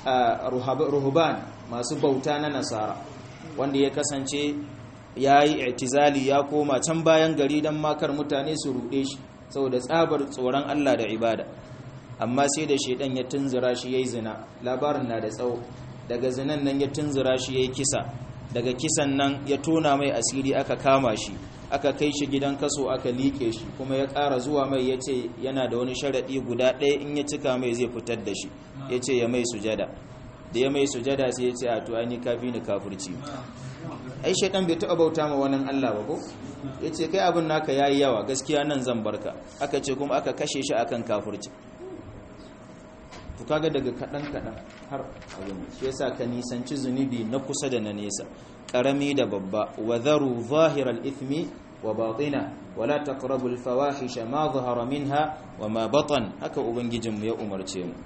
Speaker 1: ruhban masu bauta na nasara wanda ya kasance yayi i'tizali ya koma can bayan gari dan makar mutane su rude shi saboda tsabar tsoron Allah da ibada amma sai da shedan ya tunzura shi yayi zina labarin na da tsawo daga zinan nan ya tunzura shi yayi kisa daga kisan nan ya tona mai asiri aka kama shi aka kai shi gidan kaso aka like shi kuma ya ƙara zuwa mai yace yana da wani sharadi guda ɗaya in ya cika mai zai fitar da shi yace ya mai sujada da ya mai sujada sai yace a to ai ni kafi ni kafirci ai shedan bai taɓa bauta ma wannan Allah ba ko yace kai abin naka yayi yawa gaskiya nan zan barka aka ce kuma aka kashe shi akan kafirci to kaga daga kadan kadan har abin shi yasa ka nisanci zunubi na kusa da na nesa karami da babba wa dharu zahiral ithmi wa batina wala taqrabul fawahisha ma zahara minha wa ma batan haka ubangijinmu ya umarce mu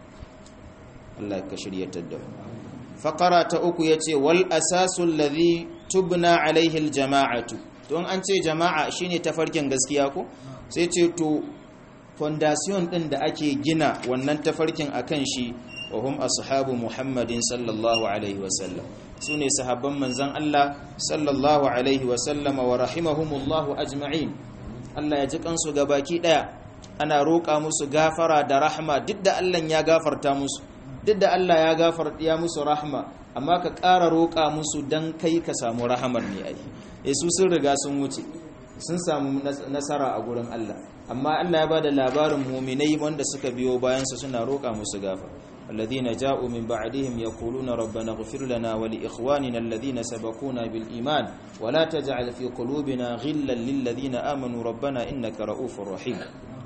Speaker 1: Allah ka shiryatar da mu faqara ta uku yace wal asasul ladhi tubna alaihi al jama'atu don an ce jama'a shine tafarkin gaskiya ko sai ce to fondation din da ake gina wannan tafarkin akan shi wa hum ashabu muhammadin sallallahu alaihi wasallam sune sahabban manzon Allah sallallahu alaihi wasallam wa rahimahumullahu ajma'in Allah ya ji kansu gabaki daya ana roƙa musu gafara da rahma duk da Allah ya gafarta musu duk da Allah ya gafarta ya musu rahma amma ka ƙara roƙa musu dan kai ka samu rahamar ne ai eh su sun riga sun wuce sun samu nasara a gurin Allah amma Allah ya bada labarin mu'minai wanda suka biyo bayan su suna roƙa musu gafara alladhina ja'u min ba'dihim yaquluna rabbana ighfir lana wa li ikhwanina alladhina sabaquna bil iman wa la taj'al fi qulubina ghillan lil ladhina amanu rabbana innaka ra'ufur rahim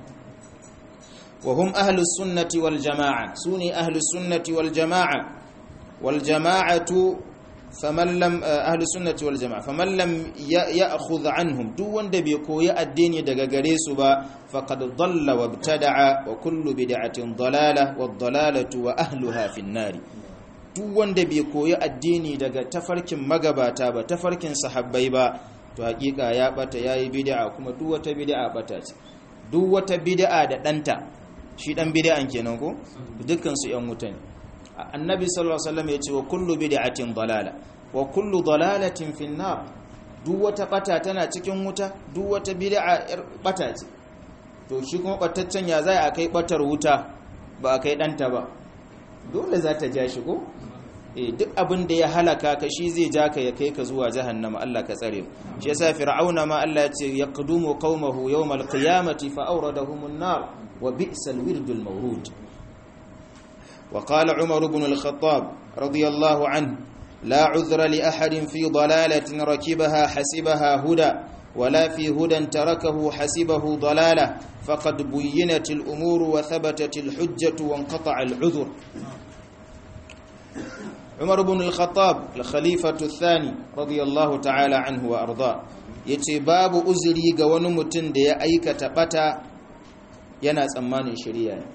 Speaker 1: wa hum ahlus sunnati wal jamaa suni ahlus sunnati wal jamaa wal jamaatu faman lam ahlus sunnati wal jamaa faman lam ya'khudh anhum duk wanda bai koyi addini daga gare su ba faqad dalla wa ibtada'a wa kullu bid'atin dalalah wad dalalatu wa ahluha fin nar duk wanda bai koyi addini daga tafarkin magabata ba tafarkin sahabbai ba to hakika ya bata yayi bid'a kuma duk wata bid'a bata ce duk wata bid'a da danta shi dan bid'an kenan ko dukkan su yan wuta ne annabi sallallahu alaihi wasallam yace wa kullu bid'atin dalala wa kullu dalalatin fin nar duk wata bata tana cikin wuta duk wata bid'a bata ce to shi kuma bataccen ya zai akai batar wuta ba akai danta ba dole za ta ja shi ko eh duk abin da ya halaka ka shi zai ja ka ya kai ka zuwa jahannama Allah ka tsare shi yasa fir'auna ma Allah ya ce yaqdumu qaumahu yawmal qiyamati fa awradahumun nar wa bi'sal wirdul mawrud وقال عمر بن الخطاب رضي الله عنه لا عذر لأحد في ضلالة ركبها حسبها هدى ولا في هدى تركه حسبه ضلالة فقد بينت الأمور وثبتت الحجة وانقطع العذر عمر بن الخطاب الخليفة الثاني رضي الله تعالى عنه وأرضاه yace babu uzuri ga wani mutum da ya aikata bata yana tsammanin shari'a ne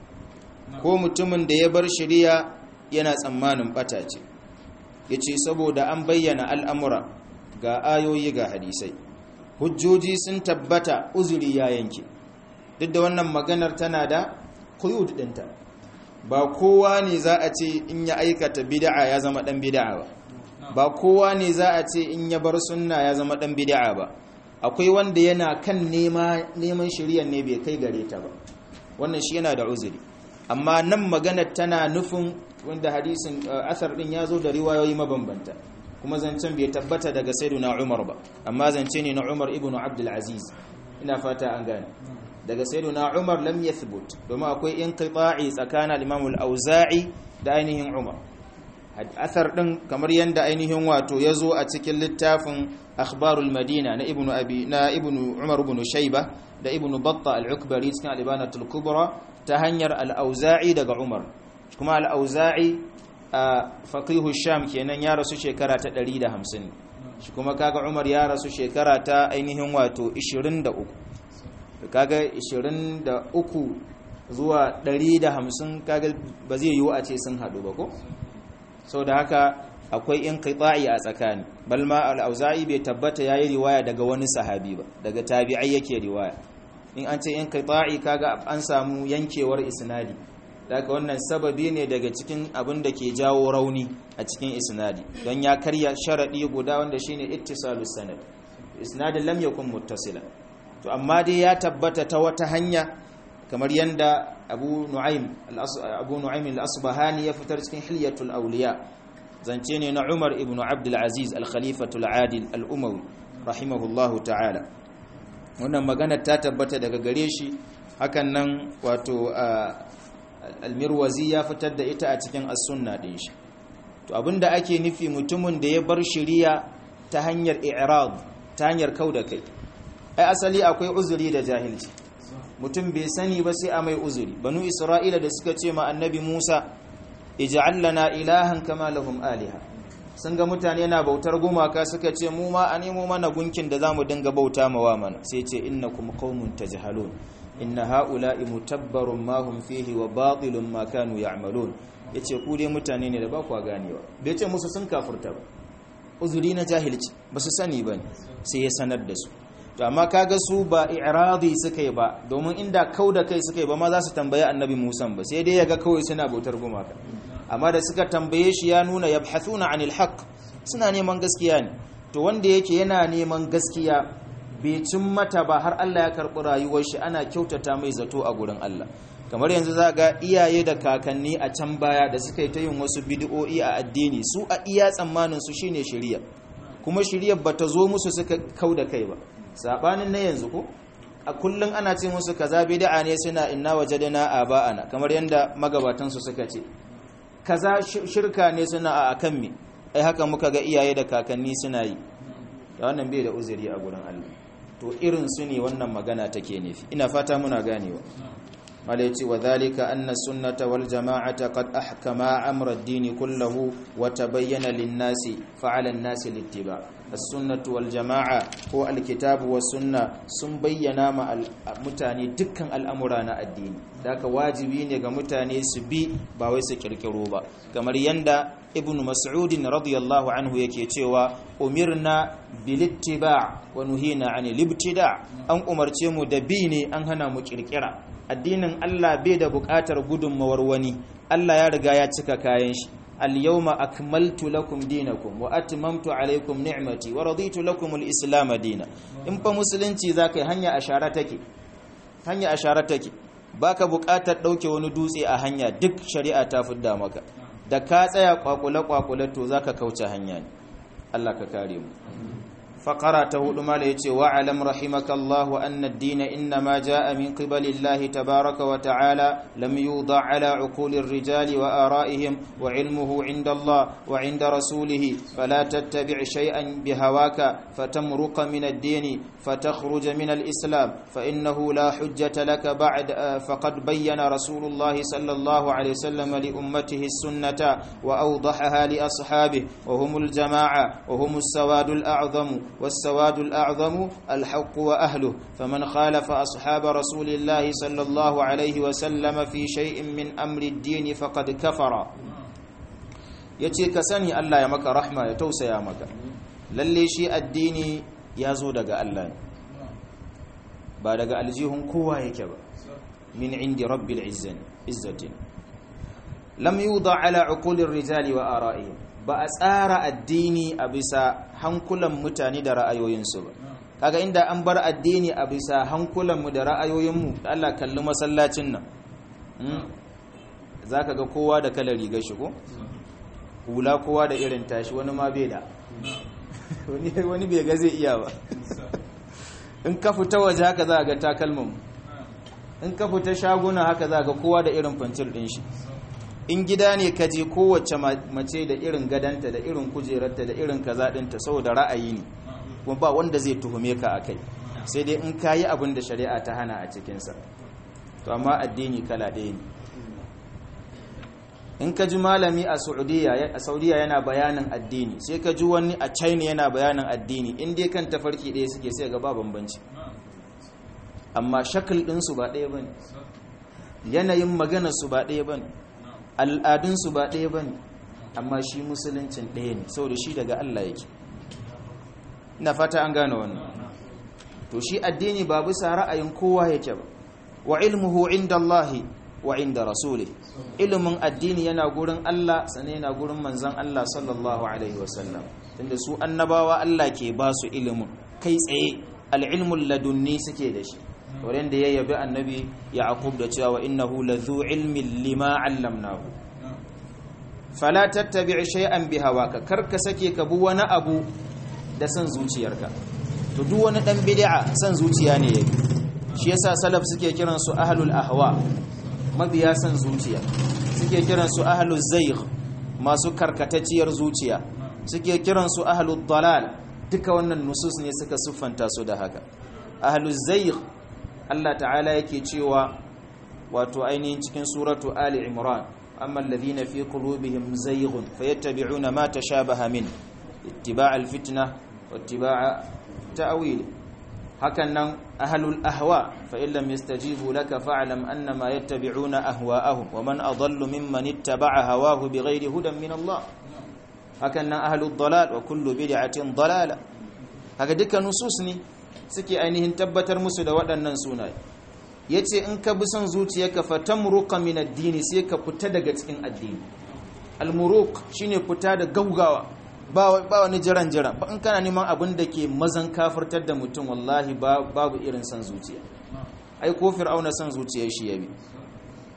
Speaker 1: ko mutumin da ya bar shari'a yana tsammanin bata ce yace saboda an bayyana al'amura ga ayoyi ga hadisai hujjoji sun tabbata uzuri ya yanke duk da wannan maganar tana da quyud dinta ba kowa ne za a ce in ya aikata bid'a ya zama dan bid'a ba ba kowa ne za a ce in ya bar sunna ya zama dan bid'a ba akwai wanda yana kan nema neman shari'a ne bai kai gare ta ba wannan shi yana da uzuri amma nan maganar tana nufin wanda hadisin asar din yazo da riwayoyi mabambanta kuma zancen bai tabbata daga sayyidina Umar ba amma zance ne na Umar ibn Abdul Aziz ina fata an gane daga sayyidina Umar lam yathbut domin akwai inqita'i tsakanin al-Imam al-Auza'i da ainihin Umar asar din kamar yanda ainihin wato yazo a cikin littafin akhbarul madina na ibnu abi na ibnu Umar ibn Shayba da ibnu Battah al-Ukbari cikin al-Ibanatul Kubra ta hanyar al-Auza'i daga Umar kuma al-Auza'i faqihu Sham kenan ya rasu shekara ta ɗari da hamsin shi kuma kaga Umar ya rasu shekara ta ainihin wato ishirin da uku kaga ishirin da uku zuwa ɗari da hamsin kaga ba zai yiwu a ce sun haɗu ba ko saboda haka akwai inqita'i a tsakani balma al-Auza'i bai tabbata yayi riwaya daga wani sahabi ba daga tabi'ai yake riwaya in an ce inqita'i kaga an samu yankewar isnadi daga wannan sababi ne daga cikin abin da ke jawo rauni a cikin isnadi don ya karya sharadi guda wanda shine ittisalus sanad isnadin lam yakun muttasila to amma dai ya tabbata ta wata hanya kamar yanda Abu Nu'aym Abu Nu'aym al-Asbahani ya fitar cikin Hilyatul Awliya zance ne na Umar ibn Abdul Aziz al-Khalifatul Adil al-Umawi rahimahullahu ta'ala wannan magana ta tabbata daga gare shi hakan nan wato al-Mirwazi ya fitar da ita a cikin as-sunna din shi to abinda ake nufi mutumin da ya bar shari'a ta hanyar i'rad ta hanyar kauda kai ai asali akwai uzuri da jahilci mutum bai sani ba sai a mai uzuri banu Isra'ila da suka ce ma annabi Musa ij'al lana ilahan kama lahum aliha sun ga mutane na bautar gumaka suka ce mu ma a nemo mana gunkin da zamu dinga bauta mawa mana sai ce innakum qaumun tajhalun inna haula'i mutabbarun ma hum fihi wa batilun ma kanu ya'malun yace ku dai mutane ne da ba ku ganewa bai ce musu sun kafirta ba uzuri na jahilci ba su sani bane sai ya sanar da su to amma kaga su ba i'radi suka yi ba domin inda kauda kai suka yi ba ma za su tambaye annabi Musa ba sai dai yaga kawai suna bautar gumaka amma da suka tambaye shi ya nuna yabhathuna anil haqq suna neman gaskiya ne to wanda yake yana neman gaskiya bai cin mata ba har Allah ya karɓi rayuwar shi ana kyautata mai zato a gurin Allah kamar yanzu za ga iyaye da kakanni a can baya da suka yi ta yin wasu bid'o'i a addini su a iya tsammanin su shine shari'a kuma shari'ar bata zo musu suka kauda kai ba sabanin na yanzu ko a kullun ana ce musu kaza bid'a ne suna inna wajadna aba'ana kamar yanda magabatan su suka ce kaza shirka ne suna a akan me ai haka muka ga iyaye da kakanni suna yi wannan bai da uzuri a gurin Allah to irin su ne wannan magana take nufi ina fata muna ganewa malaiti wa dhalika anna sunnata wal jama'ata qad ahkama amra ad-din kullahu wa tabayyana lin-nasi fa'ala an-nasi littiba as-sunnatu wal jama'a ko al-kitabu was sunna sun bayyana ma mutane dukkan al'amura na addini daka wajibi ne ga mutane su bi ba wai su kirkiro ba kamar yanda ibnu mas'ud radiyallahu anhu yake cewa umirna bil ittiba' wa nuhina 'anil ibtida' an umarce mu da bi ne an hana mu kirkira addinin Allah bai da buƙatar gudunmawar wani Allah ya riga ya cika kayan shi al-yawma akmaltu lakum dinakum wa atmamtu alaykum ni'mati wa raditu lakum al-islam dinan in fa musulunci zakai hanya ashara take hanya ashara take baka buƙatar dauke wani dutse a hanya duk shari'a ta fidda maka da ka tsaya kwakule kwakule to zaka kauce hanya ne Allah ka kare mu فقرأ تهود ما ليتي وعلم رحمك الله أن الدين إنما جاء من قبل الله تبارك وتعالى لم يوضع على عقول الرجال وآرائهم وعلمه عند الله وعند رسوله فلا تتبع شيئا بهواك فتمرق من الدين فتخرج من الإسلام فإنه لا حجة لك بعد فقد بين رسول الله صلى الله عليه وسلم لأمته السنة وأوضحها لأصحابه وهم الجماعة وهم السواد الأعظم والسواد الأعظم الحق وأهله فمن خالف أصحاب رسول الله صلى الله عليه وسلم في شيء من أمر الدين فقد كفر yace ka sani Allah ya maka rahma ya tausaya maka lalle shi addini ya zo daga Allah ne ba daga aljihun kowa yake ba min indi rabbil izzatin lam yuda ala uqulir rijali wa ara'ihim ba a tsara addini a bisa hankulan mutane da ra'ayoyinsu ba kaga inda an bar addini a bisa hankulanmu da ra'ayoyinmu da Allah kalli masallacin nan zaka ga kowa da kalar rigar shi ko hula kowa da irin tashi wani ma bai da wani bai ga zai iya ba in ka fita waje haka za ga takalmin in ka fita shaguna haka za ga kowa da irin fancir din shi in gida ne ka je kowace mace da irin gadanta da irin kujerarta da irin kaza dinta saboda ra'ayi ne kuma ba wanda zai tuhume ka akai sai dai in kayi abin da shari'a ta hana a cikinsa to amma addini kala ɗaya ne in ka ji malami a Saudiya a Saudiya yana bayanin addini sai ka ji wani a China yana bayanin addini in dai kan tafarki ɗaya suke sai ga ba bambanci amma shakal ɗinsu ba ɗaya bane yanayin maganar su ba ɗaya bane al'adunsu ba ɗaya bane amma shi musuluncin ɗaya ne saboda shi daga Allah yake ina fata an gane wannan to shi addini ba bisa ra'ayin kowa yake ba wa ilmuhu inda Allah wa inda rasuli ilimin addini yana gurin Allah sannan yana gurin manzon Allah sallallahu alaihi wasallam tunda su annabawa Allah ke ba su ilimin kai tsaye al-ilmul ladunni suke da shi wurin da ya yabi annabi Yaqub da cewa innahu ladhu ilmin lima 'allamnahu fala tattabi' shay'an bihawaka karka sake ka bu wani abu da san zuciyarka to duk wani dan bid'a san zuciya ne yake shi yasa salaf suke kiran su ahlul ahwa mabiya san zuciya suke kiran su ahluz zayg masu karkatacciyar zuciya suke kiran su ahlud dalal duka wannan nusus ne suka siffanta su da haka ahluz zayg Allah ta'ala yake cewa wato ainihin cikin suratu ali imran amma alladhina fi qulubihim zayghun fayattabi'una ma tashabaha min ittiba' alfitna wattiba' ta'wil hakan nan ahlul ahwa fa in lam yastajibu laka fa'lam annama yattabi'una ahwa'ahum wa man adallu mimman ittaba'a hawahu bighayri hudan min Allah hakan nan ahlud dalal wa kullu bid'atin dalala haka duka nusus ne suke ainihin tabbatar musu da waɗannan sunaye yace in ka bi son zuciyarka fatamruqa min ad-din sai ka fita daga cikin addini al-muruq shine fita da gaugawa ba ba wani jiran jiran ba in kana neman abin da ke mazan kafirtar da mutum wallahi babu irin son zuciya ai ko fir'auna son zuciyar shi yabi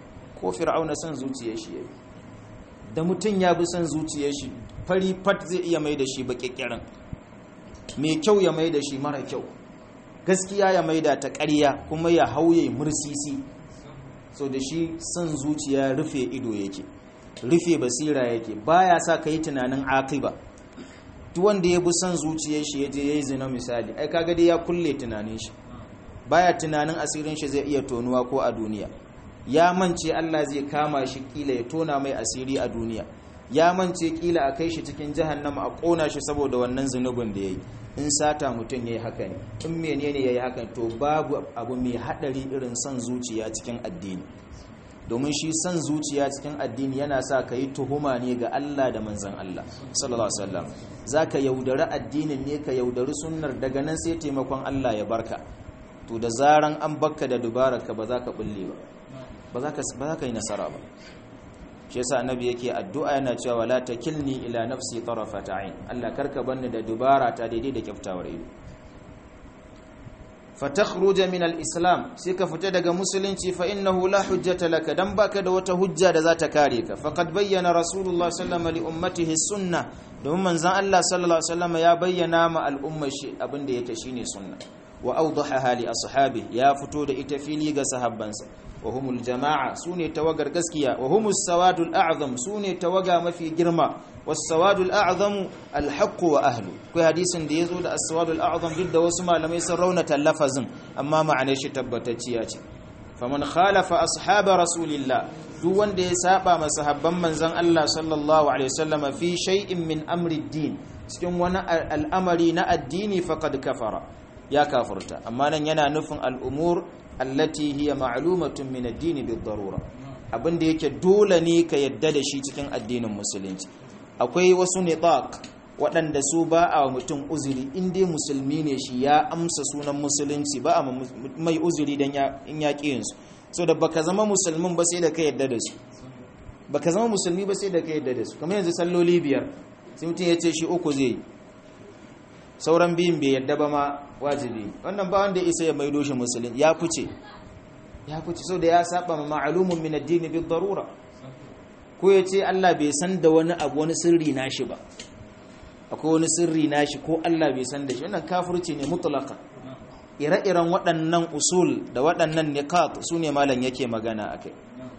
Speaker 1: ko fir'auna son zuciyar shi yayi da mutum ya bi son zuciyar shi fari fat zai iya mai da shi baƙaƙƙirin mai kyau ya mai da shi mara kyau gaskiya ya mai da ta ƙarya kuma ya hauye mursisi so da shi son zuciya rufe ido yake rufe basira yake baya sa ka yi tunanin akiba duk wanda ya bi son zuciyar shi ya je ya yi zina misali ai kaga dai ya kulle tunanin shi baya tunanin asirin shi zai iya tonuwa ko a duniya ya mance Allah zai kama shi kila ya tona mai asiri a duniya ya mance kila a kai shi cikin jahannama a kona shi saboda wannan zunubin da yayi in sata mutum yayi haka ne in menene yayi haka to babu abu mai hadari irin son zuciya cikin addini domin shi son zuciya cikin addini yana sa ka yi tuhuma ne ga Allah da manzan Allah sallallahu alaihi wasallam zaka yaudari addinin ne ka yaudari sunnar daga nan sai taimakon Allah ya barka to da zaran an bakka da dubararka ba za ka bulle ba ba za ka ba za ka yi nasara ba shi yasa annabi yake addu'a yana cewa wala takilni ila nafsi tarafata ain Allah karka banni da dubara ta daidai da kyaftawar ido fatakhruja min al-islam sai ka fita daga musulunci fa innahu la hujjata laka dan baka da wata hujja da za ta kare ka faqad bayyana rasulullah sallallahu alaihi ummatihi sunna domin manzon Allah sallallahu alaihi wasallam ya bayyana ma al'ummar shi abinda yake shine sunna wa awdahaha li ashabi ya fito da ita fili ga sahabbansa wa humul jama'a sune tawagar gaskiya wa humus sawadul a'zam sune tawaga mafi girma was sawadul a'zam al haqq wa ahlu kai hadisin da yazo da as sawadul a'zam duk da wasu malamai sun raunata lafazin amma ma'anar shi tabbatacciya ce faman khalafa ashab rasulillah duk wanda ya saba masahabban manzon Allah sallallahu alaihi wasallam fi shay'in min amri ad-din cikin wani al'amari na addini faqad kafara ya kafirta amma nan yana nufin al'umur allati hiya ma'lumatun min ad-din bid-darura abinda yake dole ne ka yadda da shi cikin addinin musulunci akwai wasu nitaq waɗanda su ba a mutum uzuri in dai musulmi ne shi ya amsa sunan musulunci ba a mai uzuri dan ya in ya kiyin su so da baka zama musulmin ba sai da ka yadda da su baka zama musulmi ba sai da ka yadda da su kamar yanzu salloli biyar sai mutum ya ce shi uku zai sauran biyun bai yadda ba ma wajibi wannan ba wanda isa ya maido shi musulun ya fice ya fice so da ya saba ma ma'lumun min ad-din bi darura ko yace Allah bai san da wani abu wani sirri nashi ba akwai wani sirri nashi ko Allah bai san da shi wannan kafirci ne mutlaqan ire-iren waɗannan usul da waɗannan niqat sune malam yake magana akai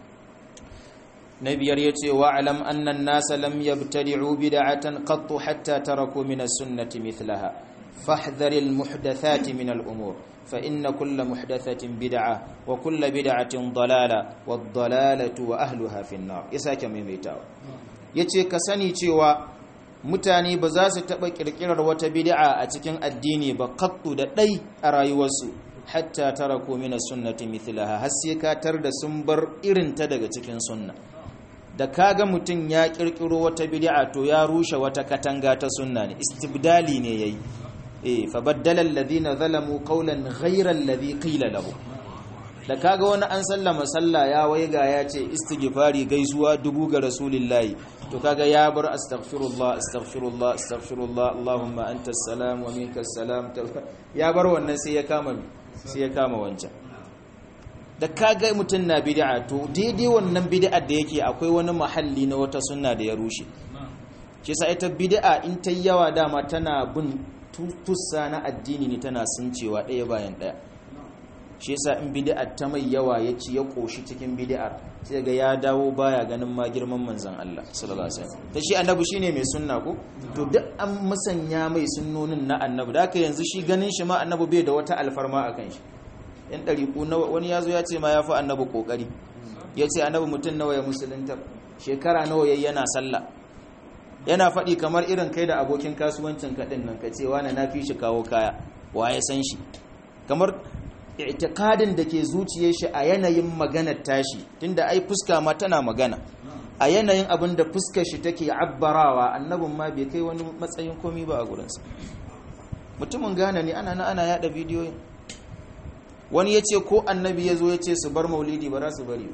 Speaker 1: na biyar ya ce wa'alam annan nasa lam yabtadi'u bid'atan qattu hatta taraku min as-sunnati mithlaha fahdharil muhdathati min al-umur fa inna kulla muhdathatin bid'a wa kulla bid'atin dalala wad-dalalatu wa ahluha fi an-nar yasake maimaitawa yace ka sani cewa mutane ba za su taba kirkirar wata bid'a a cikin addini ba qattu da dai a rayuwarsu hatta taraku min as-sunnati mithlaha har sai ka tar da sun bar irin ta daga cikin sunna da kaga mutum ya kirkiro wata bid'a to ya rushe wata katanga ta sunna ne istibdali ne yayi eh fa baddala alladhina zalamu qawlan ghayra alladhi qila lahu da kaga wani an sallama sallah ya waiga ya ce istighfari gaisuwa dubu ga rasulullahi to kaga ya bar astaghfirullah astaghfirullah astaghfirullah allahumma antas salam wa minkas salam ya bar wannan sai ya kama sai ya kama wancan da kaga mutum na bid'a to daidai wannan bid'ar da yake akwai wani mahalli na wata sunna da ya rushe shi sa ita bid'a in ta yawa dama tana bin tussa na addini ne tana suncewa ɗaya bayan ɗaya shi yasa in bid'ar ta mai yawa ya ci ya koshi cikin bid'ar sai ga ya dawo baya ganin ma girman manzon Allah sallallahu alaihi wasallam ta shi annabi shine mai sunna ko to duk an musanya mai sunnonin na annabi da haka yanzu shi ganin shi ma annabi bai da wata alfarma akan shi yan ɗariƙu wani ya zo ya ce ma ya fi annabi ƙoƙari ya ce annabi mutum nawa ya musulunta shekara nawa ya yana sallah yana faɗi kamar irin kai da abokin kasuwancin kaɗin nan ka ce wani na fi shi kawo kaya wa ya san shi kamar itikadin da ke zuciye shi a yanayin maganar tashi tunda ai fuska ma tana magana a yanayin abin da fuskar shi take abbarawa annabin ma bai kai wani matsayin komi ba a gurinsa mutumin gane ne ana na ana yada bidiyoyin wani ya ce ko annabi ya zo ya ce su bar maulidi ba za su bari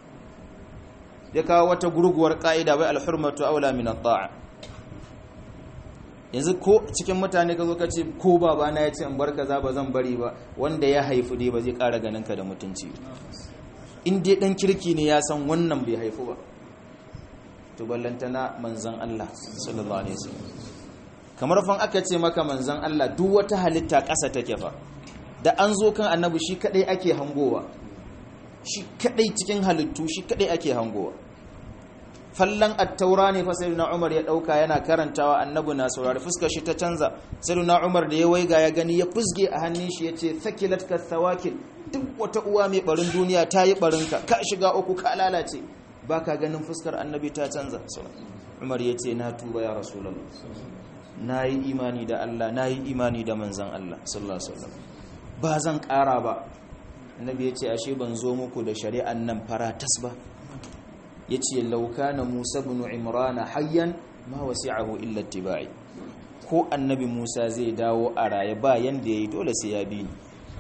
Speaker 1: ya kawo wata gurguwar ƙa'ida bai alhurmatu aula min at-ta'a yanzu ko cikin mutane ka zo ka ce ko babana ya ce in bar kaza ba zan bari ba wanda ya haifu dai ba zai ƙara ganin ka da mutunci in dai dan kirki ne ya san wannan bai haifu ba to ballantana manzon Allah sallallahu alaihi wasallam kamar fan aka ce maka manzon Allah duk wata halitta ƙasa take fa da an zo kan annabi shi kadai ake hangowa shi kadai cikin halittu shi kadai ake hangowa fallan attaura ne fa sayyidina Umar ya dauka yana karantawa annabi na saurari fuskar shi ta canza sayyidina Umar da ya waiga ya gani ya fusge a hannun shi yace thakilatka thawakil duk wata uwa mai barin duniya ta yi barinka ka shiga uku ka lalace baka ganin fuskar annabi ta canza Umar yace na tuba ya rasulullah nayi imani da Allah nayi imani da manzon Allah sallallahu alaihi wasallam ba zan kara ba annabi yace ashe ban zo muku da shari'an nan fara tasba yace lauka na Musa ibn Imran hayyan ma wasi'ahu illa ittiba'i ko annabi Musa zai dawo a raye ba yanda yayi dole sai ya bi ni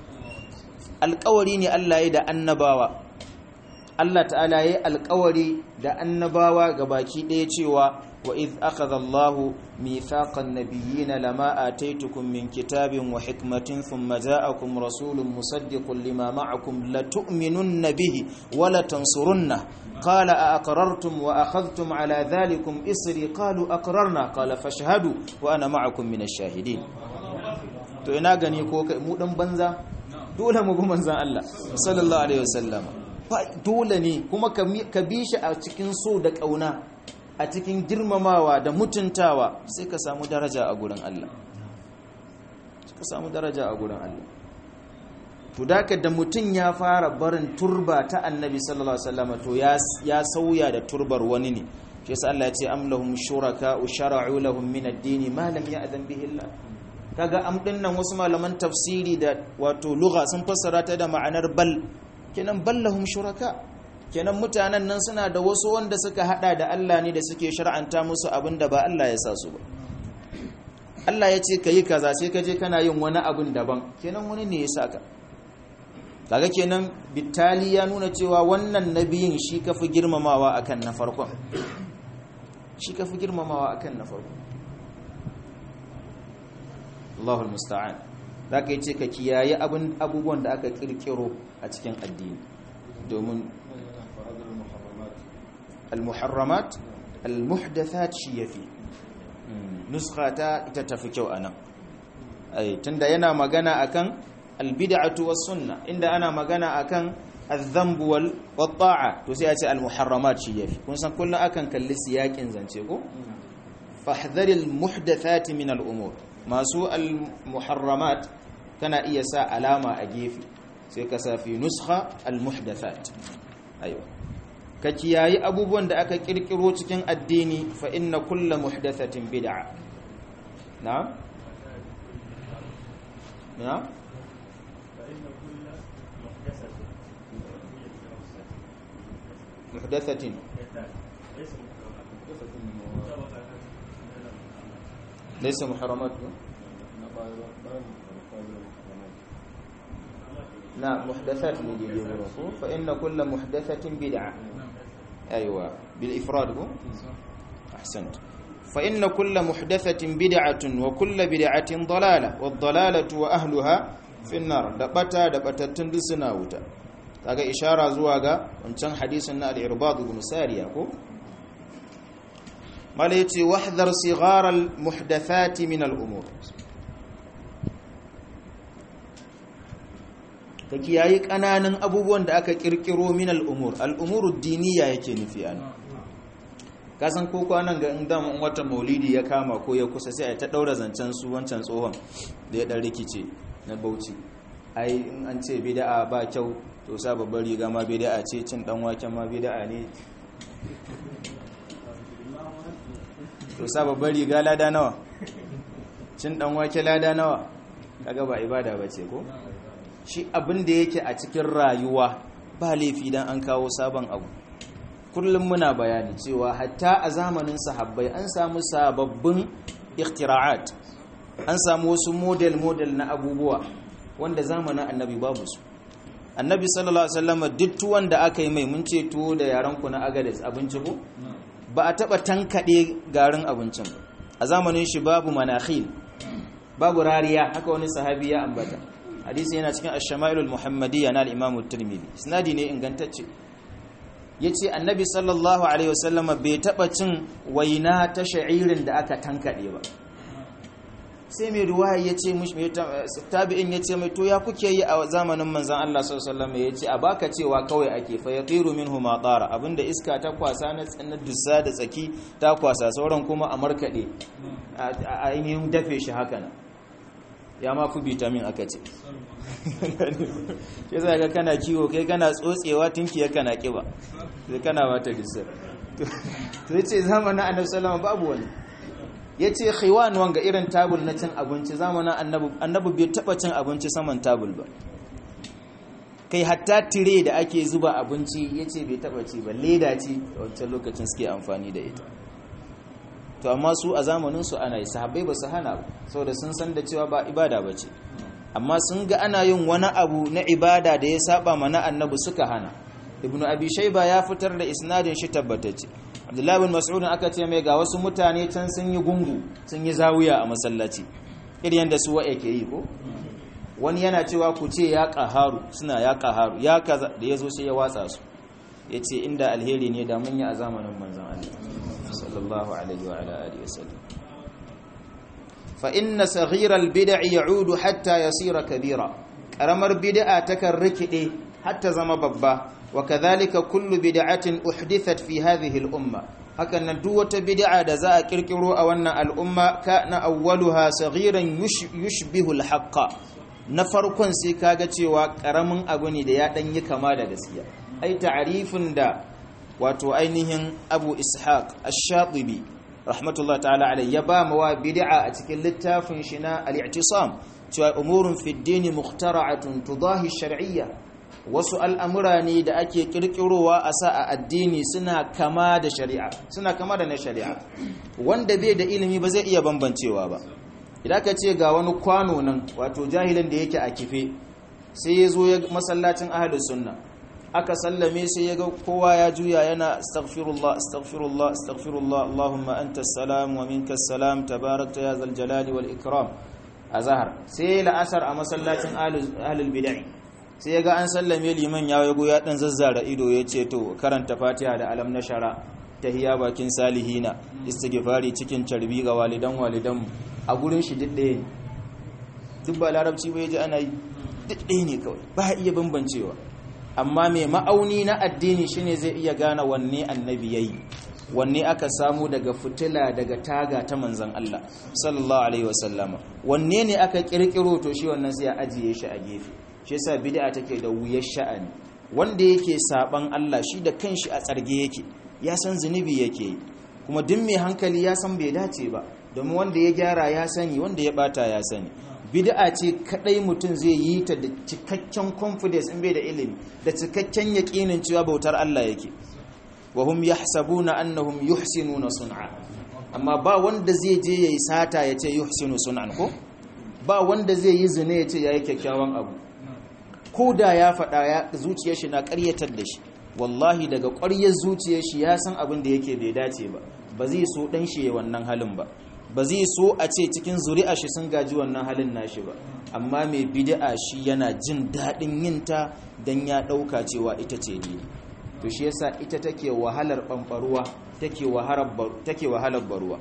Speaker 1: alƙawari ne Allah ya da annabawa Allah ta'ala yayi alƙawari da annabawa gabaki ɗaya cewa wa idh akhadha Allahu mithaqan nabiyyina lama ataitukum min kitabin wa hikmatin thumma ja'akum rasulun musaddiqun lima ma'akum latu'minunna bihi wa latansurunna قال أأقررتم وأخذتم على ذلكم إصري قالوا أقررنا قال فاشهدوا وأنا معكم من الشاهدين to ina gani ko mu dan banza dole mu bi manzon Allah sallallahu alaihi wasallam dole ne kuma ka bi shi a cikin so da kauna a cikin girmamawa da mutuntawa sai ka samu daraja a gurin Allah ka samu daraja a gurin Allah to daka da mutum ya fara barin turba ta annabi sallallahu alaihi wasallam to ya ya sauya da turbar wani ne shi yasa Allah ya ce am lahum shuraka ushara'u lahum min ad-din ma lam ya'zan bihi Allah kaga am dinnan wasu malaman tafsiri da wato lugha sun fassara ta da ma'anar bal kenan bal lahum shuraka kenan mutanen nan suna da wasu wanda suka hada da Allah ne da suke shar'anta musu abinda ba Allah ya sa su ba Allah ya ce kayi kaza sai ka je kana yin wani abin daban kenan wani ne ya saka kaga kenan bitali ya nuna cewa wannan nabiyin shi kafi girmamawa akan na farkon shi kafi girmamawa akan na farkon Allahul musta'an zaka yace ka kiyaye abun abubuwan da aka kirkiro a cikin addini domin al-muharramat al-muhdathat shi yafi nuskhata ita tafi kyau anan ai tunda yana magana akan albid'atu was sunna inda ana magana akan adh-dhanb wal ta'a to sai ya ce al-muharramat shi yafi kun san kullun akan kalli siyakin zance ko fahdharil muhdathat min al-umur masu al-muharramat kana iya sa alama a gefe sai ka sa fi nuskha al-muhdathat ayo ka kiyayi abubuwan da aka kirkiro cikin addini fa inna kullu muhdathatin bid'a na'am na'am محدثة ليس محرمات لا محدثات فإن كل محدثة بدعة أيوة بالإفراد أحسنت فإن كل محدثة بدعة وكل بدعة ضلالة والضلالة وأهلها في النار دبتا دبتا تندسنا وتا kaga ishara zuwa ga wancan hadisin na al-irbad ibn sariya ko mala yace wahdhar sighar al-muhdathat min al-umur ka kiyaye kananan abubuwan da aka kirkiro min al-umur al-umur ad-diniya yake nufi an kasan ko kwanan ga in dan wata maulidi ya kama ko ya kusa sai ta daura zancen su wancan tsohon da ya dan rikice na Bauchi ai in an ce bid'a ba kyau to sa babbar riga ma bid'a ce cin dan waken ma bid'a ne to sa babbar riga lada nawa cin dan wake lada nawa kaga ba ibada bace ko shi abin da yake a cikin rayuwa ba laifi dan an kawo sabon abu kullum muna bayani cewa hatta a zamanin sahabbai an samu sababbin ikhtira'at an samu wasu model model na abubuwa wanda zamanin annabi babu su annabi sallallahu alaihi wasallam duk tuwon da aka yi mai mun ce tuwo da yaran ku na agades abinci ko ba a taba tankade garin abincin a zamanin shi babu manakhil babu rariya haka wani sahabi ya ambata hadisi yana cikin ash-shama'ilul muhammadiyya na al-imam at-tirmidhi isnadi ne ingantacce yace annabi sallallahu alaihi wasallam bai taba cin waina ta sha'irin da aka tankade ba sai mai ruwaya yace mushi tabi'in yace mai to ya kuke yi a zamanin manzon Allah sallallahu alaihi wasallam yace a baka cewa kawai ake fa yatiru minhu ma tara abinda iska ta kwasa na tsanar dussa da tsaki ta kwasa sauran kuma a markade a ainihin dafe shi haka nan ya ma fi vitamin aka ce ke za ga kana kiwo kai kana tsotsewa tunkiya kana kiba sai kana wata disar to yace zamanin annabi sallallahu babu wani yace khiwan wanga irin tabul na cin abinci zamanin annabi annabi bai taba cin abinci saman tabul ba kai hatta tire da ake zuba abinci yace bai taba ci ba leda ce a wancan lokacin suke amfani da ita to amma su a zamanin su ana yi sahabbai ba su hana ba saboda sun san da cewa ba ibada bace amma sun ga ana yin wani abu na ibada da ya saba mana annabi suka hana ibnu abi shayba ya fitar da isnadin shi tabbatacce abdullahi bin mas'ud aka ce mai ga wasu mutane can sun yi gungu sun yi zawiya a masallaci irin yanda su wa'e ke yi ko wani yana cewa ku ce ya qaharu suna ya qaharu ya kaza da yazo sai ya watsa su yace inda alheri ne da mun yi a zamanin manzon Allah sallallahu alaihi wa ala alihi wasallam fa inna saghira albid'i ya'udu hatta yasira kabira karamar bid'a takan rikide hatta zama babba wa kadhalika kullu bid'atin uhdithat fi hadhihi al-umma hakan nan duk wata bid'a da za a kirkiro a wannan al'umma kana awwaluha saghiran yushbihu al-haqqa na farkon sai kaga cewa karamin abu ne da ya dan yi kama da gaskiya ai ta'rifin da wato ainihin Abu Ishaq Ash-Shatibi rahmatullah ta'ala alayhi ya ba mawa bid'a a cikin littafin shi na al-i'tisam cewa umurun fi ad-din mukhtara'atun tudahi ash-shar'iyya wasu al'amura ne da ake kirkirowa a sa a addini suna kama da shari'a suna kama da na shari'a wanda bai da ilimi ba zai iya bambancewa ba idan ka ce ga wani kwano nan wato jahilin da yake a kife sai ya zo masallacin ahlus sunna aka sallame sai ya ga kowa ya juya yana astaghfirullah astaghfirullah astaghfirullah allahumma antas salam wa minkas salam tabarakta ya zal jalali wal ikram azhar sai la'asar a masallacin ahlul bid'ah sai ya ga an sallame liman ya yago ya dan zazzara ido ya ce to karanta fatiha da alam nashara tahiyya bakin salihina istighfari cikin carbi ga walidan walidan a gurin shi diddaye ne duk ba larabci ba yaji ana yi diddaye ne kawai ba iya bambancewa amma mai ma'auni na addini shine zai iya gane wanne annabi yayi wanne aka samu daga fitila daga taga ta manzon Allah sallallahu alaihi wasallama wanne ne aka kirkiro to shi wannan sai ya ajiye shi a gefe shi yasa bid'a take da wuyar sha'ani wanda yake saban Allah shi da kanshi a tsarge yake ya san zunubi yake kuma duk mai hankali ya san bai dace ba domin wanda ya gyara ya sani wanda ya bata ya sani bid'a ce kadai mutum zai yi ta da cikakken confidence in bai da ilimi da cikakken yaqinin cewa bautar Allah yake wa hum yahsabuna annahum yuhsinuna sun'a amma ba wanda zai je yayi sata yace yuhsinu sun'an ko ba wanda zai yi zina yace yayi kyakkyawan abu ko da ya faɗa ya zuciyar shi na ƙaryatar da shi wallahi daga ƙwaryar zuciyar shi ya san abin da yake bai dace ba ba zai so dan shi wannan halin ba ba zai so a ce cikin zuri'a shi sun gaji wannan halin nashi ba amma mai bid'a shi yana jin daɗin yin ta dan ya ɗauka cewa ita ce dini to shi yasa ita take wahalar ɓamɓaruwa take wahalar take wahalar baruwa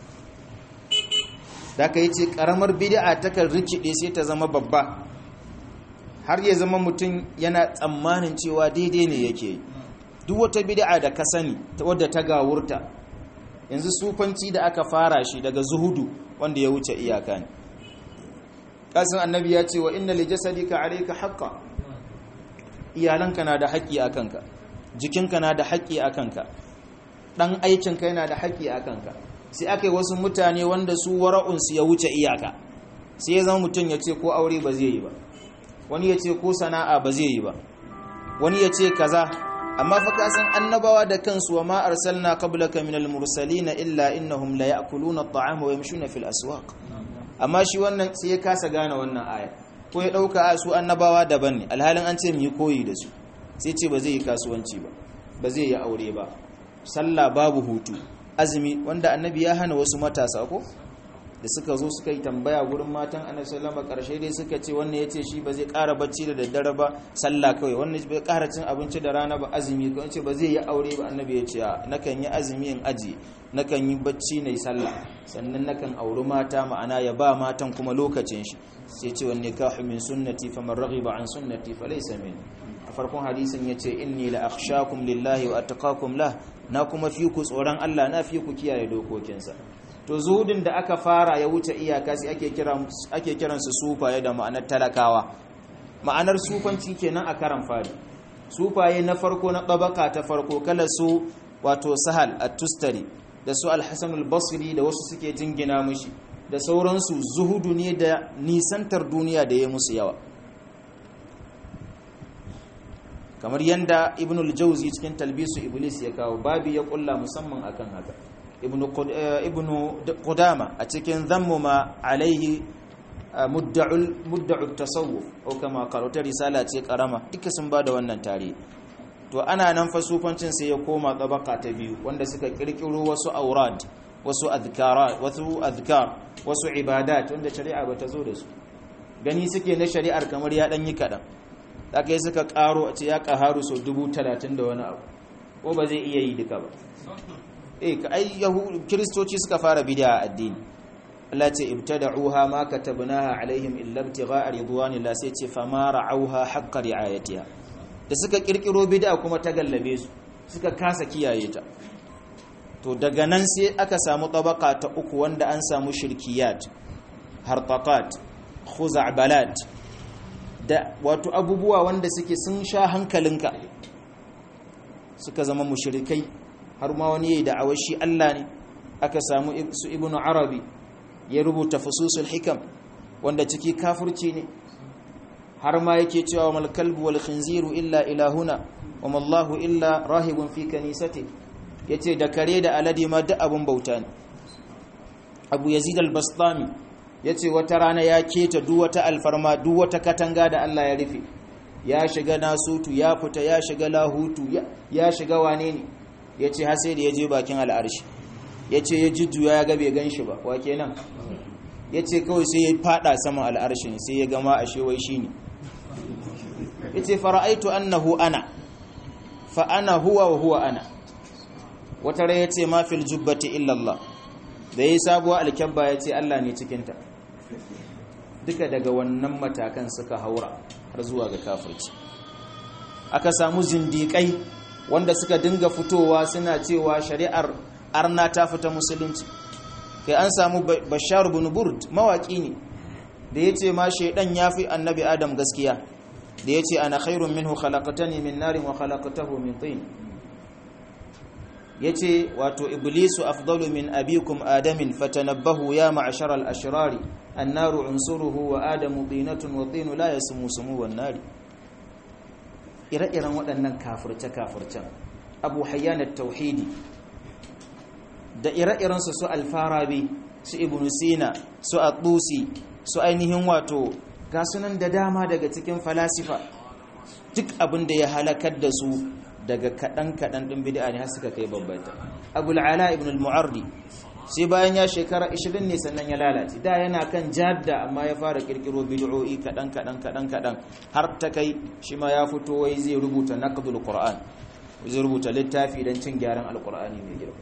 Speaker 1: da ka yace karamar bid'a takan rikide sai ta zama babba har ya zama mutum yana tsammanin cewa daidai ne yake duk wata bid'a da ka sani wadda ta gawurta yanzu sufanci da aka fara shi daga zuhudu wanda ya wuce iyaka ne kasan annabi ya ce wa inna li jasadika alayka haqqan iyalanka na da haƙƙi a kanka jikinka na da haƙƙi a kanka ɗan aikinka yana da haƙƙi a kanka sai aka yi wasu mutane wanda su wara'unsu ya wuce iyaka sai ya zama mutum ya ce ko aure ba zai yi ba wani ya ce ko sana'a ba zai yi ba wani ya ce kaza amma fa ka san annabawa da kansu wa ma arsalna qablaka minal mursalin illa innahum la ya'kuluna at-ta'ama wa yamshuna fil aswaq amma shi wannan sai ya kasa gane wannan aya ko ya dauka a su annabawa daban ne alhalin an ce mu yi koyi da su sai ce ba zai yi kasuwanci ba ba zai yi aure ba sallah babu hutu azumi wanda annabi ya hana wasu matasa ko da suka zo suka yi tambaya gurin matan annabi sallallahu alaihi karshe dai suka ce wannan yace shi ba zai ƙara bacci da daddare ba sallah kawai, wannan bai ƙara cin abinci da rana ba azumi, ko yace ba zai yi aure ba. Annabi ya ce nakan yi azumi in aji, nakan yi bacci nayi sallah, sannan nakan auri mata, ma'ana ya ba matan kuma lokacin shi. sai ce wan nikahu min sunnati faman raghiba an sunnati falaysa minni. A farkon hadisin yace inni la akhshakum lillahi wa attaqakum lah, na kuma fi ku tsoron Allah, na fi ku kiyaye dokokinsa. To zuhudin da aka fara ya wuce iyaka sai ake kira ake kiransu sufaye da ma'anar talakawa. Ma'anar sufanci kenan a karan fari. Sufaye na farko na tabaka ta farko kala su wato Sahal at-Tustari da su Al-Hasan al-Basri da wasu suke jingina mushi da sauransu, zuhudu ne da nisantar duniya da ya musu yawa. Kamar yanda Ibn al-Jawzi cikin Talbisu Iblis ya kawo babi ya kulla musamman akan haka. Ibn Qudama a cikin Dhammu ma alaihi mudda'ul mudda'ut tasawuf ko kama karota risala ce karama, duka sun bada wannan tare. To ana nan fa sufancin sai ya koma tabaka ta biyu, wanda suka kirkiro wasu aurad, wasu azkarat, wasu azkar, wasu ibadat wanda shari'a bata zo da su. Gani suke na shari'ar kamar ya dan yi kadan. Zaka yi suka karo a ce ya qaharu so dubu talatin da wani abu, ko ba zai iya yi duka ba. eh ka ai yahudu kristoci suka fara bid'a addini. Allah ce ibtada'uha ma katabnaha alaihim illa ibtigha'a ridwanillah, sai ce fama ra'auha haqqa ri'ayatiha. Da suka kirkiro bid'a kuma ta gallabe su, suka kasa kiyaye ta. To daga nan sai aka samu tabaka ta uku wanda an samu shirkiyat, hartaqat, khuza'balat, da wato abubuwa wanda suke sun sha hankalinka, suka zama mushrikai, har ma wani yayi da'awar shi Allah ne. Aka samu su Ibn Arabi ya rubuta Fususul Hikam wanda ciki kafirci ne, har ma yake cewa mal kalbu wal khinziru illa ilahuna wa mallahu illa rahibun fi kanisati, yace da kare da alade ma duk abun bauta ne. Abu Yazid al-Bastami yace wata rana ya keta duk wata alfarma, duk wata katanga da Allah ya rufe, ya shiga nasutu, ya fita, ya shiga lahutu, ya shiga wane ne, yace har sai da ya je bakin al'arshi, yace ya jujjuya ya ga bai ganshi ba, wa kenan, yace kawai sai ya fada sama al'arshin, sai ya gama ashe wai shine. Yace fara'aitu annahu ana fa ana huwa wa huwa ana. Wata rai yace ma fil jubbati illa Allah, da yayi sabuwa alkabba yace Allah ne cikin ta. Duka daga wannan matakan suka haura har zuwa ga kafirci. Aka samu zindiƙai wanda suka dinga fitowa suna cewa shari'ar arna ta fita musulunci. Kai an samu Bashar ibn Burd, mawaki ne, da yace ma shaydan yafi annabi Adam gaskiya, da yace ana khairun minhu khalaqatani min narin wa khalaqatahu min tin. Yace wato iblisu afdalu min abikum adamin fatanabbahu ya ma'shar al-ashrari an-naru unsuruhu wa adamu tinatun wa tinu la yasmu sumu wan nari. Ire-iren waɗannan kafirce-kafircen Abu Hayyan at-Tauhidi da ire-iren su su Al-Farabi, su Ibn Sina, su At-Tusi, su ainihin wato ga sunan da dama daga cikin falasifa, duk abin da ya halakar da su daga kaɗan-kaɗan ɗin bid'a ne har suka kai babbata. Abul Ala ibn al-Mu'arri sai bayan ya shekara ishirin ne sannan ya lalace, da yana kan jadda amma ya fara kirkiro bid'o'i kaɗan-kaɗan kaɗan-kaɗan har ta kai shi ma ya fito wai zai rubuta naqdul Qur'an, zai rubuta littafi don cin gyaran al-Qur'ani mai girma.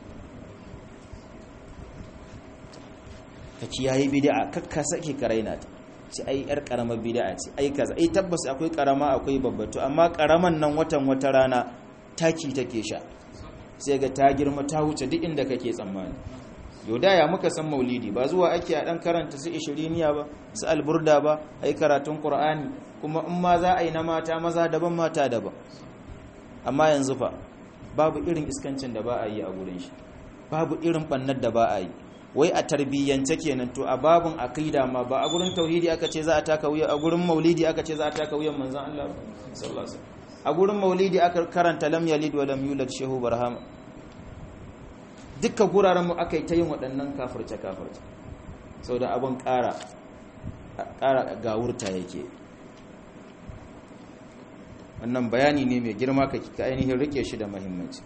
Speaker 1: Ka kiyaye bid'a, kakka sake karaina ta ce ai yar karamar bid'a ce, ai kaza, ai tabbas akwai karama akwai babbato, amma karaman nan watan wata rana taki take sha, sai ga ta girma ta wuce duk inda kake tsammani. Yau da ya muka san maulidi ba zuwa ake a dan karanta su ishiriniya ba, su alburda ba, ai karatun Qur'ani, kuma in ma za a yi na mata maza daban mata daban. Amma yanzu fa babu irin iskancin da ba a yi a gurin shi, babu irin bannar da ba a yi. Wai a tarbiyyance kenan, to a babun aqida ma ba a gurin tauhidi aka ce za a taka wuya, a gurin maulidi aka ce za a taka wuyan manzon Allah sallallahu alaihi wasallam, a gurin maulidi aka karanta lam yalid wa lam yulad shehu barhama. Dukkan guraren mu aka yi ta yin waɗannan kafirce kafirce, saboda abin ƙara ƙara gawurta yake. Wannan bayani ne mai girma ka ainihin rike shi da muhimmanci.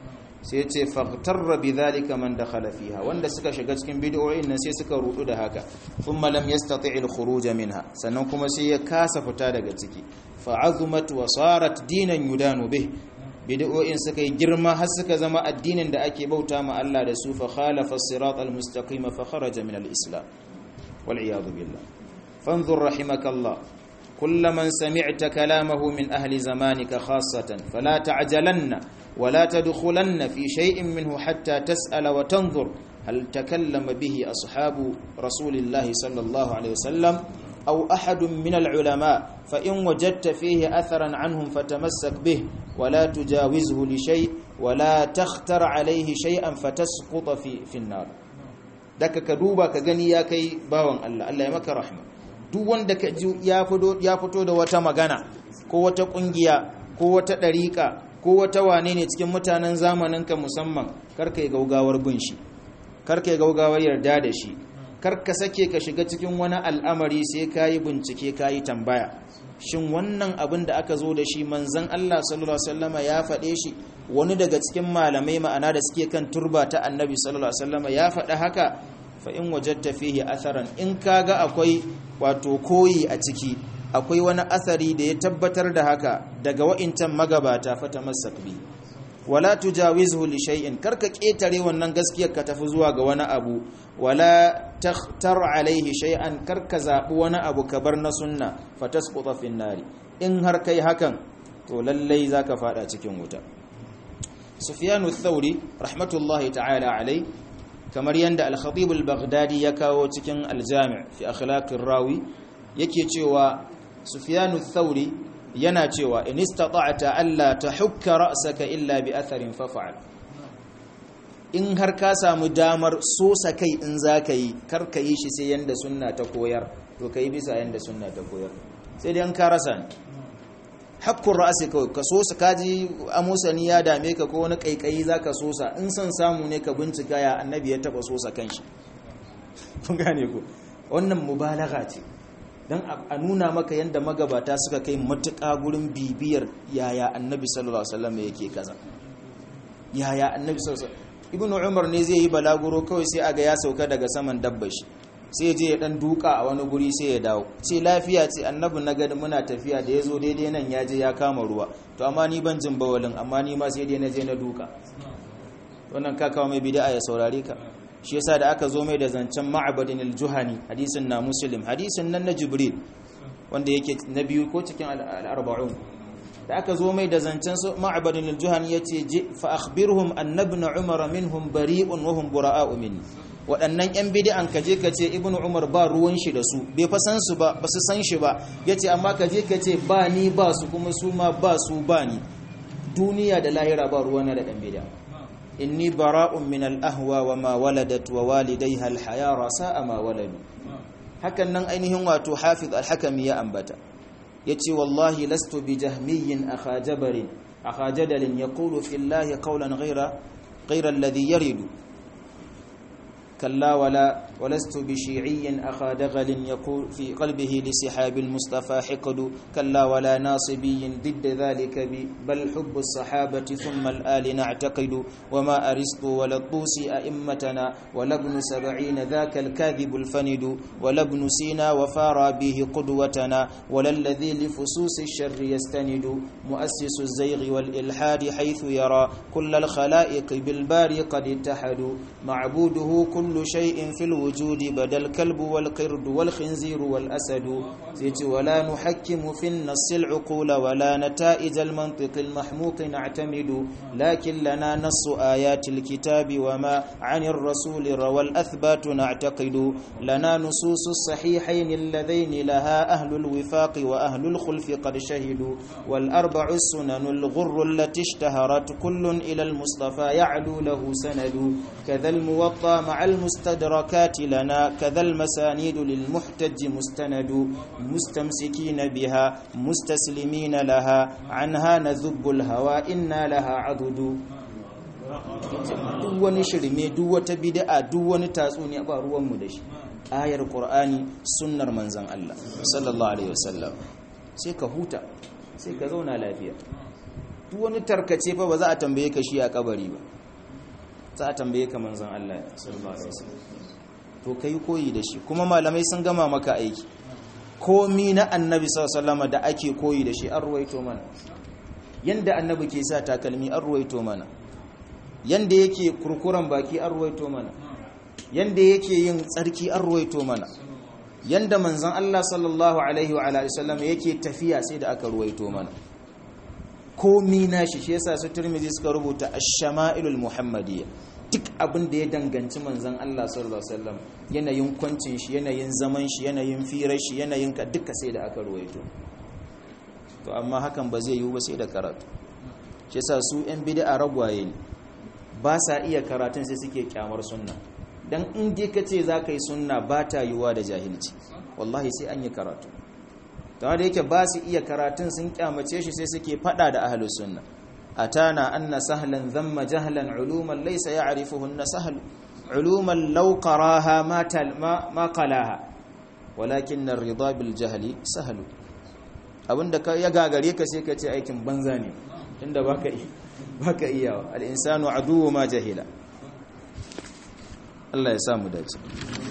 Speaker 1: sai ce faghtarra bidhalika man dakhala fiha wanda suka shiga cikin bid'o'in nan sai suka rudu da haka thumma lam yastati' al-khuruj minha sannan kuma sai ya kasa fita daga ciki fa'azumat wa sarat dinan yudanu bih bid'o'in suka yi girma har suka zama addinin da ake bauta ma Allah da su fa khalafa as-sirat al-mustaqim fa kharaja min al-islam wal iyad billah fanzur rahimakallah كل من سمعت كلامه من أهل زمانك خاصة فلا تعجلن ولا تدخلن في شيء منه حتى تسأل وتنظر هل تكلم به أصحاب رسول الله صلى الله عليه وسلم أو أحد من العلماء فإن وجدت فيه أثرا عنهم فتمسك به ولا تجاوزه لشيء ولا تختر عليه شيئا فتسقط في, في النار دك كدوبا كغني يا كي باوان الله الله يمك رحمه duk wanda ka ji ya fito ya fito da wata magana ko wata kungiya ko wata dariƙa ko wata wane ne cikin mutanen zamaninka musamman karka yi gaugawar bin shi karka yi gaugawar yarda da shi karka sake ka shiga cikin wani al'amari sai kayi bincike kayi tambaya shin wannan abin da aka zo da shi manzon Allah sallallahu alaihi wasallama ya faɗe shi wani daga cikin malamai ma'ana da suke kan turba ta annabi sallallahu alaihi wasallama ya faɗa haka fa in wajadta fihi atharan in kaga akwai wato koyi a ciki akwai wani athari da ya tabbatar da haka daga wa'incan magabata fa tamassak bi wala tujawizhu li shay'in karka ketare wannan gaskiyar ka tafi zuwa ga wani abu wala takhtar alaihi shay'an karka zabi wani abu ka bar na sunna fatasquta fin nari in har kai hakan to lallai zaka fada cikin wuta Sufyanu Thauri rahmatullahi ta'ala alai kamar yanda al-Khatib al-Baghdadi ya kawo cikin al-Jami' fi akhlaqir rawi yake cewa Sufyanu Thauri yana cewa in istata'ta alla tahukka ra'saka illa bi atharin faf'al in har ka samu damar sosa kai in zaka yi karka yi shi sai yanda sunna ta koyar to kai bisa yanda sunna ta koyar sai dai an ka rasa ne hakkun ra'asi kawai ka sosa kaji amusani ya dame ka ko wani kaikayi zaka sosa in son samu ne ka bincika ya annabi ya taba sosa kanshi kun gane ko wannan mubalagha ce dan a nuna maka yanda magabata suka kai matuƙa gurin bibiyar yaya annabi sallallahu alaihi wasallam yake kaza yaya annabi sallallahu alaihi wasallam ibnu umar ne zai yi balaguro kawai sai aga ya sauka daga saman dabbar shi sai je ya dan duka a wani guri sai ya dawo ce lafiya ce annabi na gadi muna tafiya da yazo daidai nan ya je ya kama ruwa to amma ni ban jin bawalin amma ni ma sai dai na je na duka wannan ka kawo mai bid'a ya saurare ka shi yasa da aka zo mai da zancen ma'badin al-juhani hadisin na muslim hadisin nan na jibril wanda yake na biyu ko cikin al-arba'un da aka zo mai da zancen ma'badin al-juhani yace fa akhbirhum anna ibn umar minhum bari'un wa hum bura'u minni waɗannan yan bid'an kaje kace ibn umar ba ruwan shi da su bai fa san su ba ba su san shi ba yace amma kaje kace ba ni ba su kuma su ma ba su ba ni duniya da lahira ba ruwana da dan bid'a inni bara'un min al-ahwa wa ma waladat wa walidayha al-hayara sa'a ma waladu hakan nan ainihin wato hafiz al-hakami ya ambata yace wallahi lastu bi jahmiyyin akha jabarin akha jadalin yaqulu fi allahi qawlan ghayra ghayra alladhi yaridu كلا ولا ولست بشيعي أخا دغل يقول في قلبه لسحاب المصطفى حقد كلا ولا ناصبي ضد ذلك بل حب الصحابة ثم الآل نعتقد وما أرسطو ولا الطوسي أئمتنا ولا ابن سبعين ذاك الكاذب الفند ولا ابن سينا وفارى به قدوتنا ولا الذي لفصوص الشر يستند مؤسس الزيغ والإلحاد حيث يرى كل الخلائق بالباري قد اتحدوا معبوده كل كل شيء في الوجود بدا الكلب والقرد والخنزير والأسد ولا نحكم في النص العقول ولا نتائج المنطق المحموق نعتمد لكن لنا نص آيات الكتاب وما عن الرسول روى الأثبات نعتقد لنا نصوص الصحيحين اللذين لها أهل الوفاق وأهل الخلف قد شهدوا والأربع السنن الغر التي اشتهرت كل إلى المصطفى يعلو له سند كذا الموطى مع المستدركات لنا كذا المسانيد للمحتج مستند مستمسكين بها مستسلمين لها عنها نذب الهوى إنا لها عضد duk wani shirme duk wata bid'a duk wani tatsuniya ba ruwanmu da shi ayar qur'ani sunnar manzon Allah sallallahu alaihi wasallam sai ka huta sai ka zauna lafiya duk wani tarkace fa ba za a tambaye ka shi a kabari ba za a tambaye ka manzon Allah sallallahu alaihi wasallam to kai koyi da shi kuma malamai sun gama maka aiki komi na annabi sallallahu alaihi wasallam da ake koyi da shi an ruwaito mana yanda annabi ke sa takalmi an ruwaito mana yanda yake kurkuran baki an ruwaito mana yanda yake yin tsarki an ruwaito mana yanda manzon Allah sallallahu alaihi wa alihi wasallam yake tafiya sai da aka ruwaito mana komi nashi shi yasa su Tirmidhi suka rubuta ash-shama'ilul muhammadiyya duk abin da ya danganci manzon Allah sallallahu alaihi wasallam yanayin kwancin shi yanayin zaman shi yanayin firar shi yanayin ka duka sai da aka ruwaito to amma hakan ba zai yiwu ba sai da karatu shi yasa su yan bid'a ragwaye ne ba sa iya karatun sai suke kyamar sunna dan in dai kace zaka yi sunna ba ta yiwa da jahilci wallahi sai an yi karatu to da yake ba su iya karatun sun kyamace shi sai suke fada da ahlus sunna atana anna sahlan dhamma jahlan uluman laysa ya'rifuhunna sahl uluman law qaraha ma ma qalaha walakin ar-ridha bil jahli sahlu abinda ka ya gagare ka sai ka ce aikin banza ne tunda baka baka iyawa al-insanu aduwwu ma jahila Allah ya samu dace